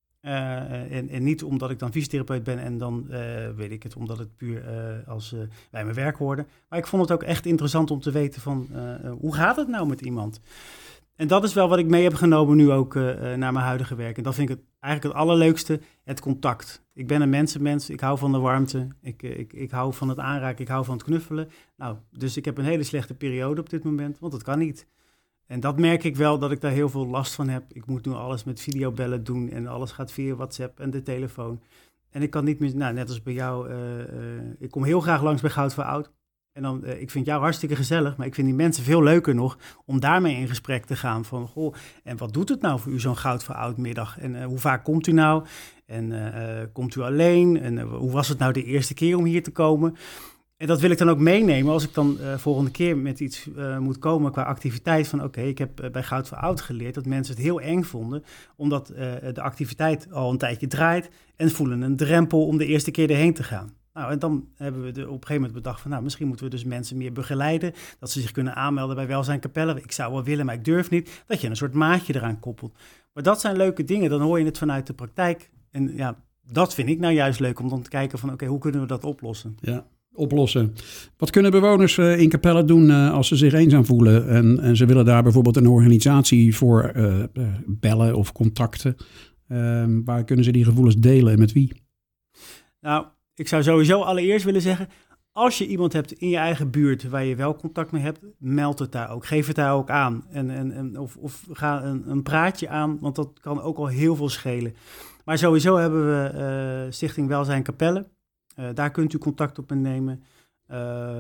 Uh, en, en niet omdat ik dan fysiotherapeut ben en dan uh, weet ik het, omdat het puur uh, als uh, bij mijn werk hoorde. Maar ik vond het ook echt interessant om te weten van uh, uh, hoe gaat het nou met iemand? En dat is wel wat ik mee heb genomen nu ook uh, naar mijn huidige werk. En dat vind ik het, eigenlijk het allerleukste, het contact. Ik ben een mensenmens, ik hou van de warmte, ik, ik, ik hou van het aanraken, ik hou van het knuffelen. Nou, dus ik heb een hele slechte periode op dit moment, want dat kan niet. En dat merk ik wel, dat ik daar heel veel last van heb. Ik moet nu alles met videobellen doen en alles gaat via WhatsApp en de telefoon. En ik kan niet meer, nou, net als bij jou, uh, uh, ik kom heel graag langs bij Goud voor Oud. En dan, uh, ik vind jou hartstikke gezellig, maar ik vind die mensen veel leuker nog om daarmee in gesprek te gaan. Van, goh, en wat doet het nou voor u zo'n Goud voor Oud middag? En uh, hoe vaak komt u nou? En uh, komt u alleen? En uh, hoe was het nou de eerste keer om hier te komen? En dat wil ik dan ook meenemen als ik dan uh, volgende keer met iets uh, moet komen qua activiteit. Van oké, okay, ik heb uh, bij Goud voor Oud geleerd dat mensen het heel eng vonden. Omdat uh, de activiteit al een tijdje draait en voelen een drempel om de eerste keer erheen te gaan. Nou, en dan hebben we de, op een gegeven moment bedacht van nou, misschien moeten we dus mensen meer begeleiden. Dat ze zich kunnen aanmelden bij Welzijn Capelle. Ik zou wel willen, maar ik durf niet. Dat je een soort maatje eraan koppelt. Maar dat zijn leuke dingen, dan hoor je het vanuit de praktijk. En ja, dat vind ik nou juist leuk om dan te kijken van oké, okay, hoe kunnen we dat oplossen? Ja. Oplossen. Wat kunnen bewoners uh, in Capelle doen uh, als ze zich eenzaam voelen en, en ze willen daar bijvoorbeeld een organisatie voor uh, uh, bellen of contacten? Uh, waar kunnen ze die gevoelens delen en met wie? Nou, ik zou sowieso allereerst willen zeggen, als je iemand hebt in je eigen buurt waar je wel contact mee hebt, meld het daar ook. Geef het daar ook aan. En, en, en, of, of ga een, een praatje aan, want dat kan ook al heel veel schelen. Maar sowieso hebben we uh, Stichting Welzijn Capelle. Uh, daar kunt u contact op nemen. Uh,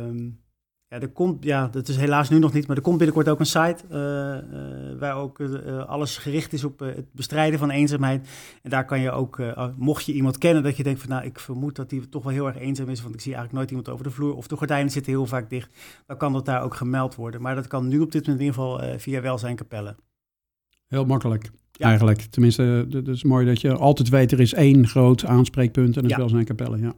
ja, er komt, ja, dat is helaas nu nog niet, maar er komt binnenkort ook een site uh, uh, waar ook uh, alles gericht is op uh, het bestrijden van eenzaamheid. En daar kan je ook, uh, mocht je iemand kennen dat je denkt van nou, ik vermoed dat die toch wel heel erg eenzaam is, want ik zie eigenlijk nooit iemand over de vloer of de gordijnen zitten heel vaak dicht, dan kan dat daar ook gemeld worden. Maar dat kan nu op dit moment in ieder geval uh, via Welzijn Capelle. Heel makkelijk. Ja. Eigenlijk. Tenminste, het is mooi dat je altijd weet, er is één groot aanspreekpunt en dat is ja. Welzijn Capelle. Ja.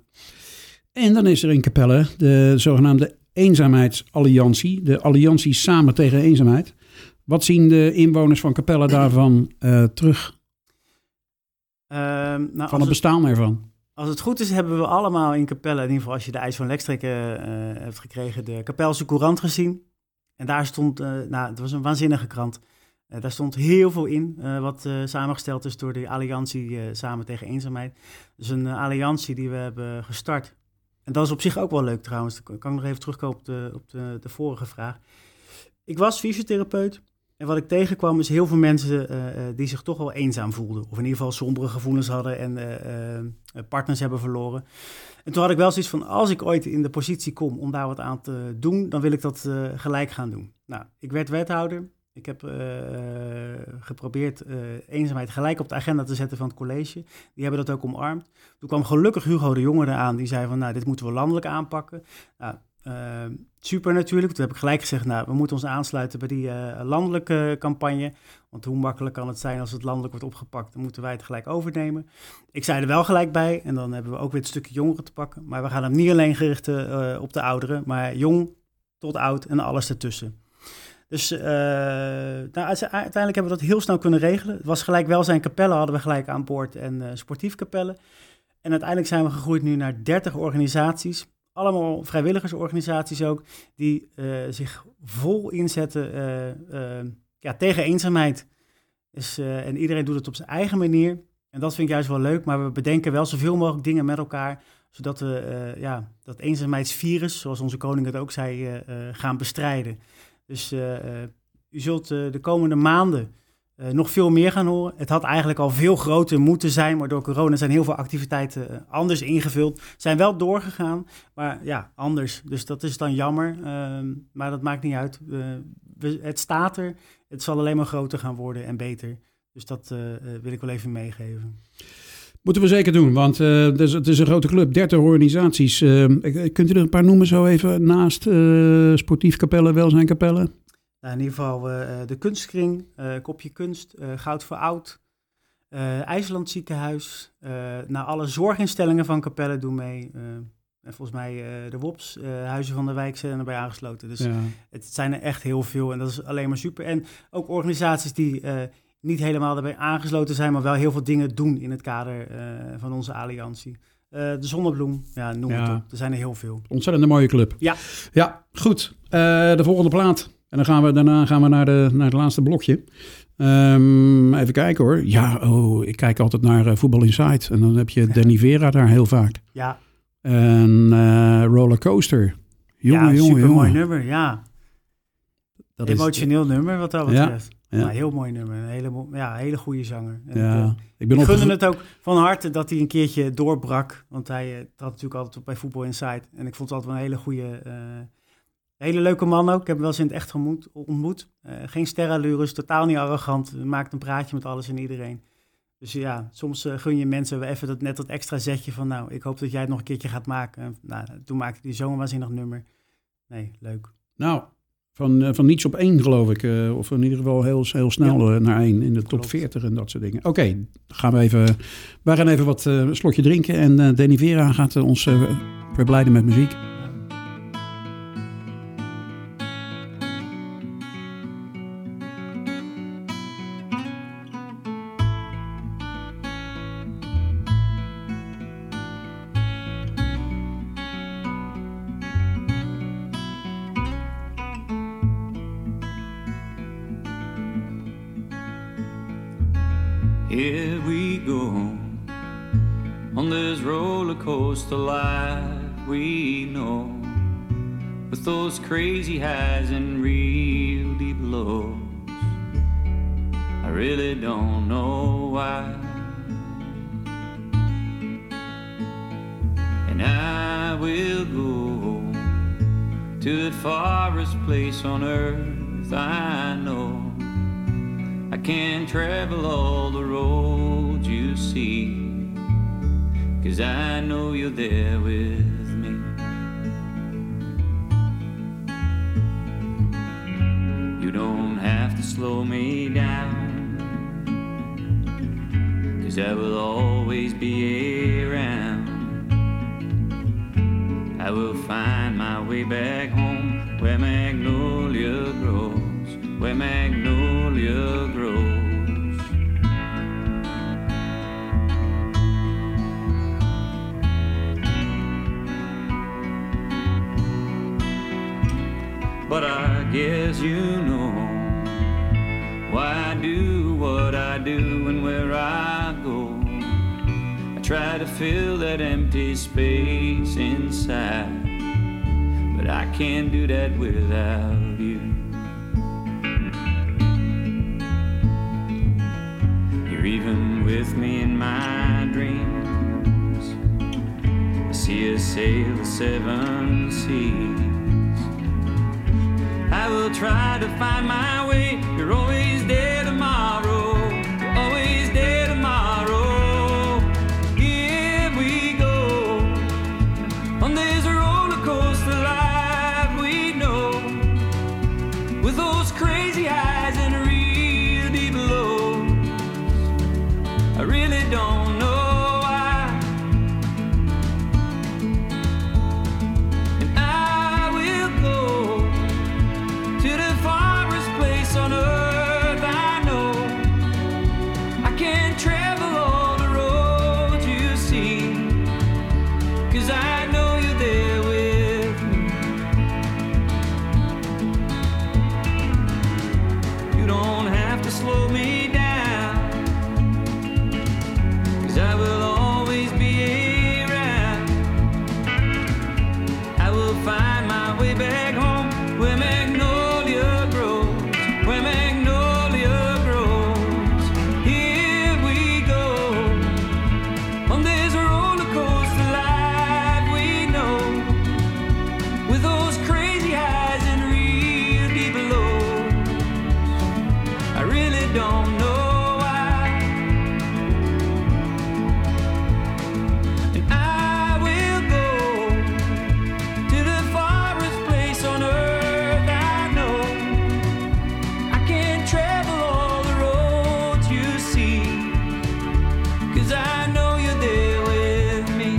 En dan is er in Capelle de zogenaamde Eenzaamheidsalliantie. De alliantie Samen tegen Eenzaamheid. Wat zien de inwoners van Capelle daarvan uh, terug? Uh, nou, van het bestaan het, ervan? Als het goed is, hebben we allemaal in Capelle, in ieder geval als je de IJs van Lekstreek uh, hebt gekregen, de Capelse Courant gezien. En daar stond, uh, nou, het was een waanzinnige krant. Uh, daar stond heel veel in, uh, wat uh, samengesteld is door de alliantie uh, Samen tegen Eenzaamheid. Dus een uh, alliantie die we hebben gestart. En dat is op zich ook wel leuk trouwens. Dan kan ik nog even terugkomen op de, op de, de vorige vraag. Ik was fysiotherapeut en wat ik tegenkwam is heel veel mensen uh, uh, die zich toch wel eenzaam voelden. Of in ieder geval sombere gevoelens hadden en uh, uh, partners hebben verloren. En toen had ik wel zoiets van, als ik ooit in de positie kom om daar wat aan te doen, dan wil ik dat uh, gelijk gaan doen. Nou, ik werd wethouder. Ik heb uh, geprobeerd uh, eenzaamheid gelijk op de agenda te zetten van het college. Die hebben dat ook omarmd. Toen kwam gelukkig Hugo de Jonge eraan. Die zei van, nou, dit moeten we landelijk aanpakken. Nou, uh, super natuurlijk. Toen heb ik gelijk gezegd, nou, we moeten ons aansluiten bij die uh, landelijke campagne. Want hoe makkelijk kan het zijn als het landelijk wordt opgepakt? Dan moeten wij het gelijk overnemen. Ik zei er wel gelijk bij. En dan hebben we ook weer het stukje jongeren te pakken. Maar we gaan hem niet alleen gericht uh, op de ouderen. Maar jong tot oud en alles ertussen. Dus uh, nou, uiteindelijk hebben we dat heel snel kunnen regelen. Het was gelijk Welzijn Capelle, hadden we gelijk aan boord en uh, sportief Capelle. En uiteindelijk zijn we gegroeid nu naar dertig organisaties. Allemaal vrijwilligersorganisaties ook, die uh, zich vol inzetten uh, uh, ja, tegen eenzaamheid. Dus, uh, en iedereen doet het op zijn eigen manier. En dat vind ik juist wel leuk, maar we bedenken wel zoveel mogelijk dingen met elkaar, zodat we uh, ja, dat eenzaamheidsvirus, zoals onze koning het ook zei, uh, uh, gaan bestrijden. Dus uh, uh, u zult uh, de komende maanden uh, nog veel meer gaan horen. Het had eigenlijk al veel groter moeten zijn, maar door corona zijn heel veel activiteiten uh, anders ingevuld. Zijn wel doorgegaan, maar ja, anders. Dus dat is dan jammer, uh, maar dat maakt niet uit. Uh, we, het staat er, het zal alleen maar groter gaan worden en beter. Dus dat uh, uh, wil ik wel even meegeven. Moeten we zeker doen, want uh, het, is, het is een grote club, dertig organisaties. Uh, kunt u er een paar noemen zo even naast uh, sportief kapellen, welzijnkapellen? Nou, in ieder geval uh, de Kunstkring, uh, Kopje Kunst, uh, Goud voor Oud, uh, IJsland Ziekenhuis. Uh, nou, alle zorginstellingen van Capelle doen mee. Uh, en volgens mij uh, de W O P's, uh, Huizen van de Wijk zijn erbij aangesloten. Dus ja. Het zijn er echt heel veel en dat is alleen maar super. En ook organisaties die uh, niet helemaal erbij aangesloten zijn, maar wel heel veel dingen doen in het kader uh, van onze alliantie. Uh, de Zonnebloem, ja, noem ja. het op. Er zijn er heel veel. Ontzettend een mooie club. Ja. Ja, goed. Uh, de volgende plaat. En dan gaan we, daarna gaan we naar, de, naar het laatste blokje. Um, even kijken hoor. Ja, oh, ik kijk altijd naar uh, Voetbal Inside. En dan heb je ja. Danny Vera daar heel vaak. Ja. En uh, Rollercoaster. Jongen, ja, jongen, super jongen. mooi nummer, ja. Dat Emotioneel is, nummer wat dat betreft. Ja, ja. Ja, heel mooi nummer. Een hele, ja, hele goede zanger. En ja. ik, ik, ben ik gunde opge- het ook van harte dat hij een keertje doorbrak. Want hij uh, trad natuurlijk altijd bij Voetbal Inside. En ik vond het altijd wel een hele goede... Uh, hele leuke man ook. Ik heb hem wel eens in het echt gemoet, ontmoet. Uh, geen sterrenallures, totaal niet arrogant. Maakt een praatje met alles en iedereen. Dus ja, soms uh, gun je mensen even dat, net dat extra zetje van... nou, ik hoop dat jij het nog een keertje gaat maken. En, nou, toen maakte hij zo'n waanzinnig nummer. Nee, leuk. Nou, van, uh, van niets op één geloof ik. Uh, of in ieder geval heel, heel snel ja. uh, naar één in de top Klopt. veertig en dat soort dingen. Oké, okay, gaan we even... Wij gaan even wat uh, slotje drinken. En uh, Danny Vera gaat uh, ons uh, verblijden met muziek. Here we go on this roller coaster life we know, with those crazy highs and real deep lows. I really don't know why, and I will go to the farthest place on earth I know. I can't travel all the roads you see, 'cause I know you're there with me. You don't have to slow me down, 'cause I will always be around. I will find my way back home, where magnolia grows, where magnolia grows. But I guess you know why I do what I do and where I go. I try to fill that empty space inside, but I can't do that without you. You're even with me in my dreams. I see us sail the seven seas. I will try to find my way. You're always there tomorrow. You're always there tomorrow. Here we go on this roller coaster life we know, with those crazy highs and real deep lows. I really don't know why, and I will go to the farthest place on earth don't know why. And I will go to the farthest place on earth I know. I can't travel all the roads you see, 'cause I know you're there with me.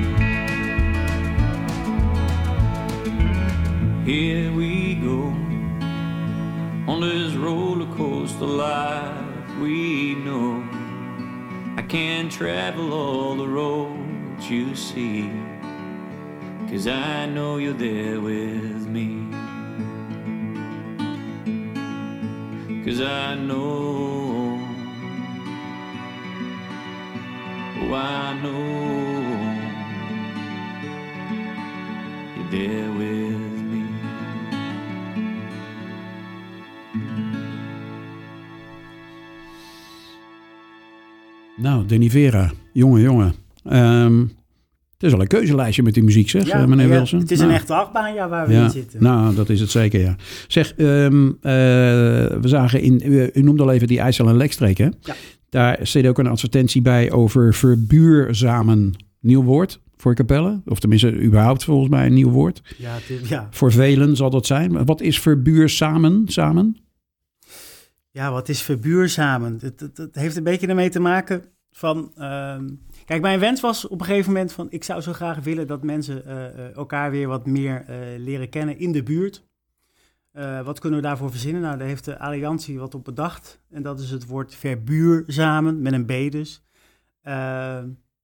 Here we go on this roller coaster life we know. I can't travel all the roads you see, 'cause I know you're there with me. 'Cause I know, oh I know you're there with me. Nou, Danny Vera, jongen, jongen. Um, het is al een keuzelijstje met die muziek, zeg, Ja, meneer ja, Wilson. het is nou, een echte achtbaan, ja, waar we ja, in zitten. Nou, dat is het zeker, ja. Zeg, um, uh, we zagen in, u, u noemde al even die IJssel en Lekstreek, hè? Ja. Daar steed ook een advertentie bij over verbuurzamen. Nieuw woord voor Capelle. Of tenminste, überhaupt volgens mij een nieuw woord. Ja, het is- ja. Voor velen zal dat zijn. Wat is verbuurzamen? Samen? Ja, wat is verbuurzamen? Het, het, het heeft een beetje ermee te maken van... ehm, kijk, mijn wens was op een gegeven moment van... ik zou zo graag willen dat mensen eh, eh, elkaar weer wat meer eh, leren kennen in de buurt. Eh, wat kunnen we daarvoor verzinnen? Nou, daar heeft de Alliantie wat op bedacht. En dat is het woord verbuurzamen, met een B dus. Eh,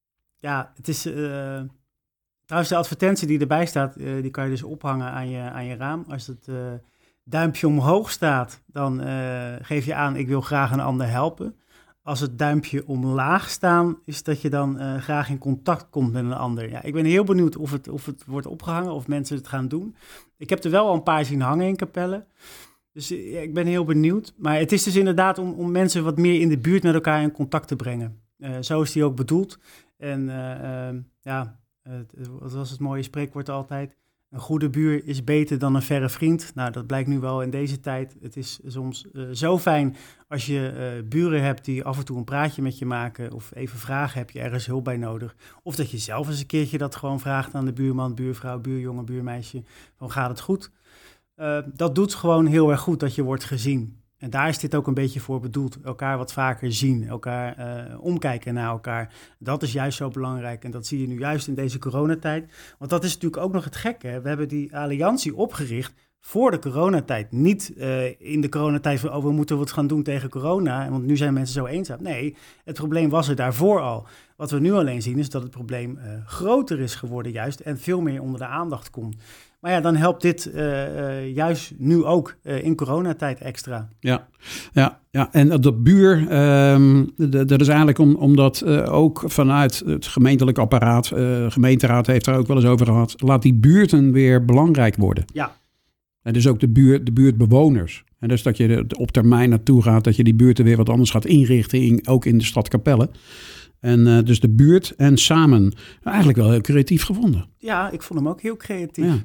ja, het is... eh, trouwens, de advertentie die erbij staat... eh, die kan je dus ophangen aan je, aan je raam. Als het... eh, duimpje omhoog staat, dan uh, geef je aan, ik wil graag een ander helpen. Als het duimpje omlaag staan, is dat je dan uh, graag in contact komt met een ander. Ja, ik ben heel benieuwd of het, of het wordt opgehangen, of mensen het gaan doen. Ik heb er wel al een paar zien hangen in Capelle. Dus uh, ja, ik ben heel benieuwd. Maar het is dus inderdaad om, om mensen wat meer in de buurt met elkaar in contact te brengen. Uh, zo is die ook bedoeld. En uh, uh, ja, uh, wat was het mooie spreekwoord altijd? Een goede buur is beter dan een verre vriend. Nou, dat blijkt nu wel in deze tijd. Het is soms uh, zo fijn als je uh, buren hebt die af en toe een praatje met je maken... of even vragen, heb je ergens hulp bij nodig? Of dat je zelf eens een keertje dat gewoon vraagt aan de buurman, buurvrouw, buurjongen, buurmeisje... van gaat het goed? Uh, dat doet gewoon heel erg goed dat je wordt gezien. En daar is dit ook een beetje voor bedoeld. Elkaar wat vaker zien, elkaar uh, omkijken naar elkaar. Dat is juist zo belangrijk en dat zie je nu juist in deze coronatijd. Want dat is natuurlijk ook nog het gekke. Hè? We hebben die alliantie opgericht voor de coronatijd. Niet uh, in de coronatijd van, oh, we moeten wat gaan doen tegen corona, want nu zijn mensen zo eenzaam. Nee, het probleem was er daarvoor al. Wat we nu alleen zien is dat het probleem uh, groter is geworden juist en veel meer onder de aandacht komt. Maar ja, dan helpt dit uh, uh, juist nu ook uh, in coronatijd extra. Ja, ja, ja. En dat buur, um, d- dat is eigenlijk om, omdat uh, ook vanuit het gemeentelijk apparaat, uh, gemeenteraad heeft er ook wel eens over gehad, laat die buurten weer belangrijk worden. Ja. En dus ook de, buurt, de buurtbewoners. En dus dat je er op termijn naartoe gaat, dat je die buurten weer wat anders gaat inrichten, in, ook in de stad Capelle. En uh, dus de buurt en samen, eigenlijk wel heel creatief gevonden. Ja, ik vond hem ook heel creatief. Ja.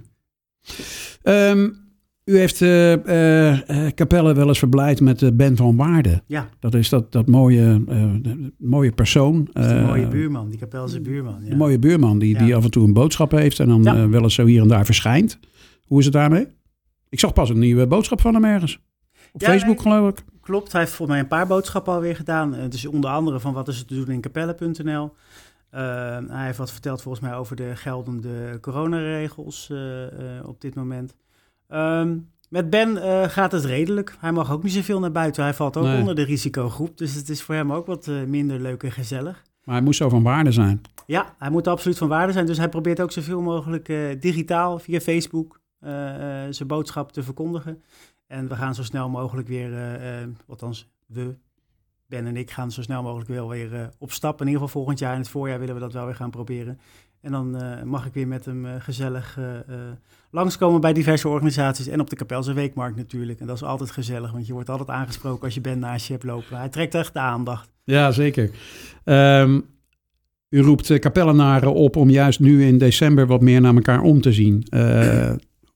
Um, u heeft uh, uh, Capelle wel eens verblijd met uh, Ben van Waarden. Ja. Dat is dat, dat mooie, uh, de, mooie persoon. Dat is de uh, mooie buurman, die Capelse buurman. Ja. De mooie buurman die, Ja. die af en toe een boodschap heeft en dan Ja. uh, wel eens zo hier en daar verschijnt. Hoe is het daarmee? Ik zag pas een nieuwe boodschap van hem ergens. Op Ja, Facebook nee. geloof ik. Klopt, hij heeft volgens mij een paar boodschappen alweer gedaan. Uh, dus onder andere van wat is er te doen in capelle punt n l. Uh, hij heeft wat verteld volgens mij over de geldende coronaregels uh, uh, op dit moment. Um, met Ben uh, gaat het redelijk. Hij mag ook niet zoveel naar buiten. Hij valt ook Nee. onder de risicogroep. Dus het is voor hem ook wat uh, minder leuk en gezellig. Maar hij moest zo van waarde zijn. Ja, hij moet absoluut van waarde zijn. Dus hij probeert ook zoveel mogelijk uh, digitaal via Facebook uh, uh, zijn boodschap te verkondigen. En we gaan zo snel mogelijk weer, uh, uh, althans we, Ben en ik gaan zo snel mogelijk wel weer uh, op stap. In ieder geval volgend jaar in het voorjaar willen we dat wel weer gaan proberen. En dan uh, mag ik weer met hem uh, gezellig uh, uh, langskomen bij diverse organisaties. En op de Capelse Weekmarkt natuurlijk. En dat is altijd gezellig, want je wordt altijd aangesproken als je Ben naast je hebt lopen. Hij trekt echt de aandacht. Ja, zeker. Um, u roept uh, Capellenaren op om juist nu in december wat meer naar elkaar om te zien. Uh,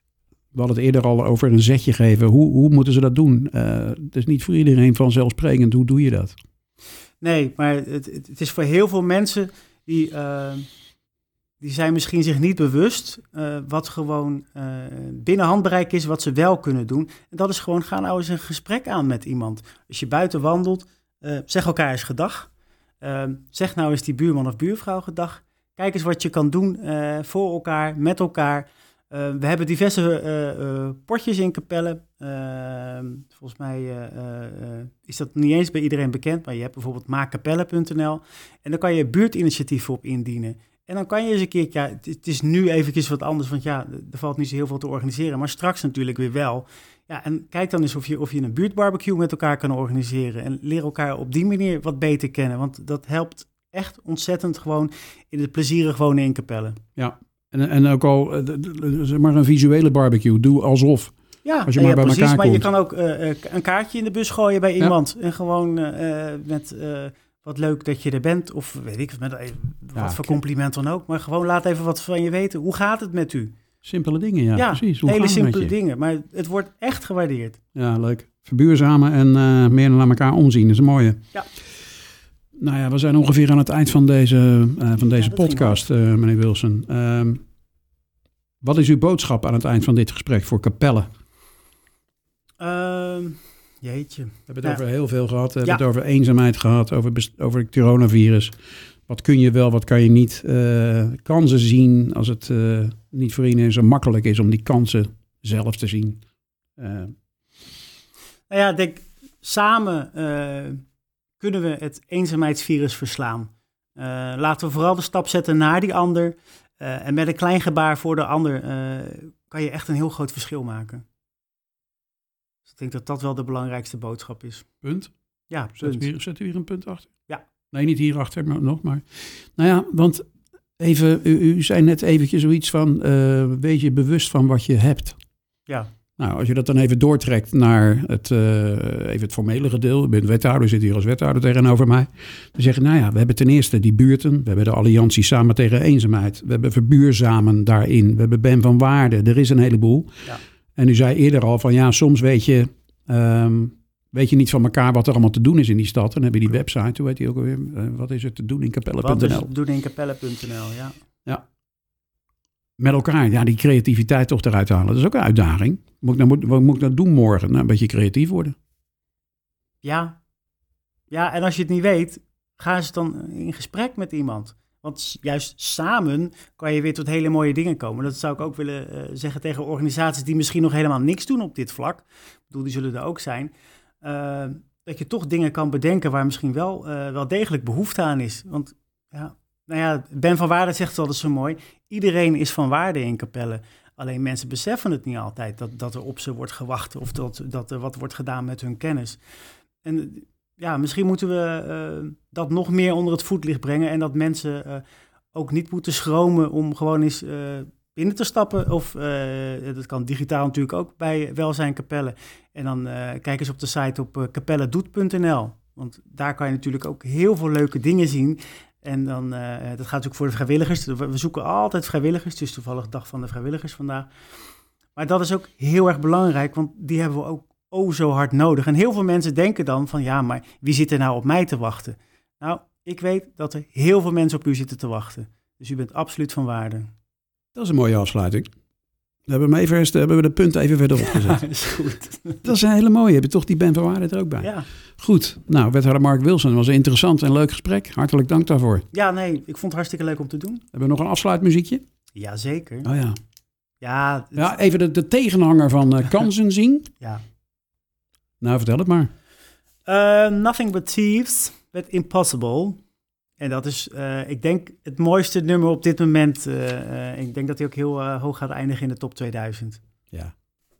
We hadden het eerder al over een zetje geven. Hoe, hoe moeten ze dat doen? Uh, het is niet voor iedereen vanzelfsprekend. Hoe doe je dat? Nee, maar het, het is voor heel veel mensen die, uh, die zijn misschien zich niet bewust uh, wat gewoon uh, binnen handbereik is, wat ze wel kunnen doen. En dat is gewoon, ga nou eens een gesprek aan met iemand. Als je buiten wandelt, uh, zeg elkaar eens gedag. Uh, zeg nou eens die buurman of buurvrouw gedag. Kijk eens wat je kan doen uh, voor elkaar, met elkaar. Uh, we hebben diverse uh, uh, potjes in Capelle. Uh, volgens mij uh, uh, is dat niet eens bij iedereen bekend, maar je hebt bijvoorbeeld maak capelle punt n l en dan kan je buurtinitiatieven op indienen. En dan kan je eens een keertje, ja, het, het is nu eventjes wat anders, want ja, er valt niet zo heel veel te organiseren, maar straks natuurlijk weer wel. Ja, en kijk dan eens of je, of je een buurtbarbecue met elkaar kan organiseren en leer elkaar op die manier wat beter kennen, want dat helpt echt ontzettend gewoon in het plezierig wonen in Capelle. Ja. En, en ook al, zeg maar een visuele barbecue, doe alsof. Ja, als je maar ja, bij precies, elkaar maar komt. je kan ook uh, een kaartje in de bus gooien bij iemand. Ja. En gewoon uh, met uh, wat leuk dat je er bent. Of weet ik, met, uh, wat ja, voor compliment dan ook. Maar gewoon laat even wat van je weten. Hoe gaat het met u? Simpele dingen, ja, ja precies. Hoe hele gaat het simpele met je? dingen. Maar het wordt echt gewaardeerd. Ja, leuk. Verbuurzamen en uh, meer naar elkaar omzien. Dat is een mooie. Ja. Nou ja, we zijn ongeveer aan het eind van deze, uh, van deze ja, podcast, uh, meneer Wilson. Uh, Wat is uw boodschap aan het eind van dit gesprek voor Capelle? Uh, jeetje. We hebben het ja. over heel veel gehad. We hebben ja. het over eenzaamheid gehad, over, best- over het coronavirus. Wat kun je wel, wat kan je niet? Uh, kansen zien als het uh, niet voor iedereen zo makkelijk is om die kansen zelf te zien. Uh. Nou ja, ik denk, samen uh, kunnen we het eenzaamheidsvirus verslaan. Uh, laten we vooral de stap zetten naar die ander. Uh, en met een klein gebaar voor de ander uh, kan je echt een heel groot verschil maken. Dus ik denk dat dat wel de belangrijkste boodschap is. Punt? Ja, Zet punt. u, hier, zet u hier een punt achter? Ja. Nee, niet hierachter, maar nog maar. Nou ja, want even, u, u zei net eventjes zoiets van, uh, wees je bewust van wat je hebt. Ja. Nou, als je dat dan even doortrekt naar het, uh, even het formele gedeelte. Ik ben wethouder, zit hier als wethouder tegenover mij. Dan zeg je, nou ja, we hebben ten eerste die buurten. We hebben de alliantie Samen tegen Eenzaamheid. We hebben Verbuurzamen daarin. We hebben Ben van Waarde. Er is een heleboel. Ja. En u zei eerder al van, ja, soms weet je, um, weet je niet van elkaar wat er allemaal te doen is in die stad. Dan heb je die website, hoe heet die ook alweer? Uh, wat is er te doen in capelle punt n l? Wat is te doen in capelle punt n l, ja. Ja. Met elkaar, ja, die creativiteit toch eruit halen. Dat is ook een uitdaging. Moet ik nou, moet, wat moet ik nou doen morgen? Nou, een beetje creatief worden. Ja. Ja, en als je het niet weet, ga eens dan in gesprek met iemand. Want juist samen kan je weer tot hele mooie dingen komen. Dat zou ik ook willen uh, zeggen tegen organisaties die misschien nog helemaal niks doen op dit vlak. Ik bedoel, die zullen er ook zijn. Uh, dat je toch dingen kan bedenken waar misschien wel, uh, wel degelijk behoefte aan is. Want ja, nou ja, Ben van Waarde zegt het altijd zo mooi. Iedereen is van waarde in Capelle. Alleen mensen beseffen het niet altijd dat, dat er op ze wordt gewacht of dat, dat er wat wordt gedaan met hun kennis. En ja, misschien moeten we uh, dat nog meer onder het voetlicht brengen en dat mensen uh, ook niet moeten schromen om gewoon eens uh, binnen te stappen. Of uh, dat kan digitaal natuurlijk ook bij Welzijn Capelle. En dan uh, kijk eens op de site op uh, capelle doet punt n l. Want daar kan je natuurlijk ook heel veel leuke dingen zien. En dan, uh, dat gaat natuurlijk voor de vrijwilligers. We zoeken altijd vrijwilligers. Het is toevallig dag van de vrijwilligers vandaag. Maar dat is ook heel erg belangrijk, want die hebben we ook oh zo hard nodig. En heel veel mensen denken dan van, ja, maar wie zit er nou op mij te wachten? Nou, ik weet dat er heel veel mensen op u zitten te wachten. Dus u bent absoluut van waarde. Dat is een mooie afsluiting. We hebben, hem even, hebben we de punten even verder opgezet. Ja, is goed. Dat is een hele mooie. Heb je toch die Ben van Waarde er ook bij? Ja. Goed. Nou, wethouder Mark Wilson, was een interessant en leuk gesprek. Hartelijk dank daarvoor. Ja, nee, ik vond het hartstikke leuk om te doen. Hebben we nog een afsluitmuziekje? Jazeker. Oh ja. Ja, het, Ja, even de, de tegenhanger van uh, kansen zien. ja. Nou, vertel het maar. Uh, Nothing But Thieves met Impossible. En dat is, uh, ik denk, het mooiste nummer op dit moment. Uh, uh, ik denk dat hij ook heel uh, hoog gaat eindigen in de top tweeduizend. Ja.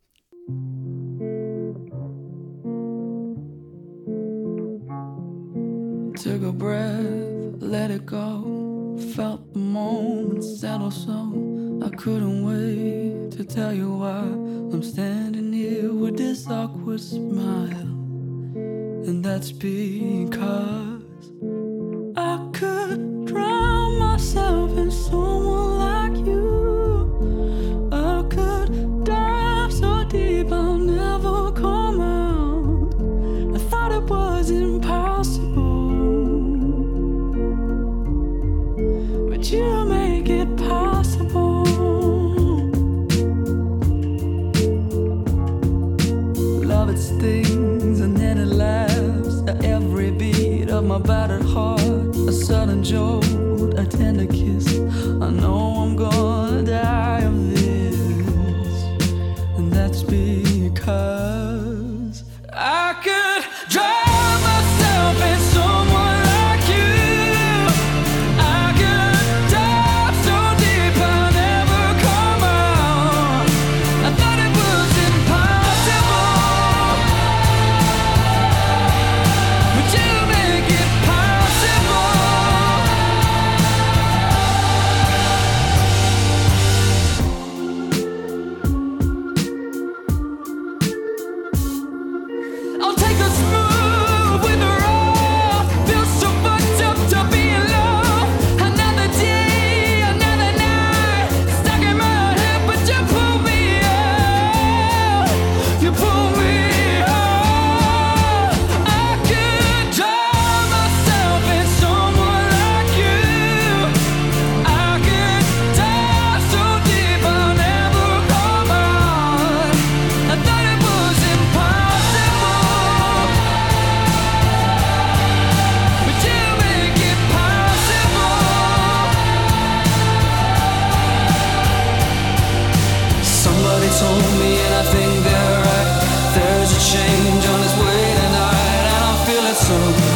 Took a breath, let it go. Felt the moment settle so. I couldn't wait to tell you why I'm standing here with this awkward smile. And that's because I could drown myself in someone like you. I could die of my battered heart, a sudden jolt, a tender kiss. I know I'm gonna die of this, and that's because I could drown myself in someone like you. I could dive so deep I'll never come out. I thought it was impossible, but you make it possible. I'll take a smooth with a rough. Feel so fucked up to be in love. Another day, another night, stuck in my head, but you pull me out. You pull me out. I could drown myself in someone like you. I could dive so deep I'll never come out. I thought it was impossible, but you make it possible. Somebody told me, and I think they're right, there's a change on its way tonight, and I'm feeling so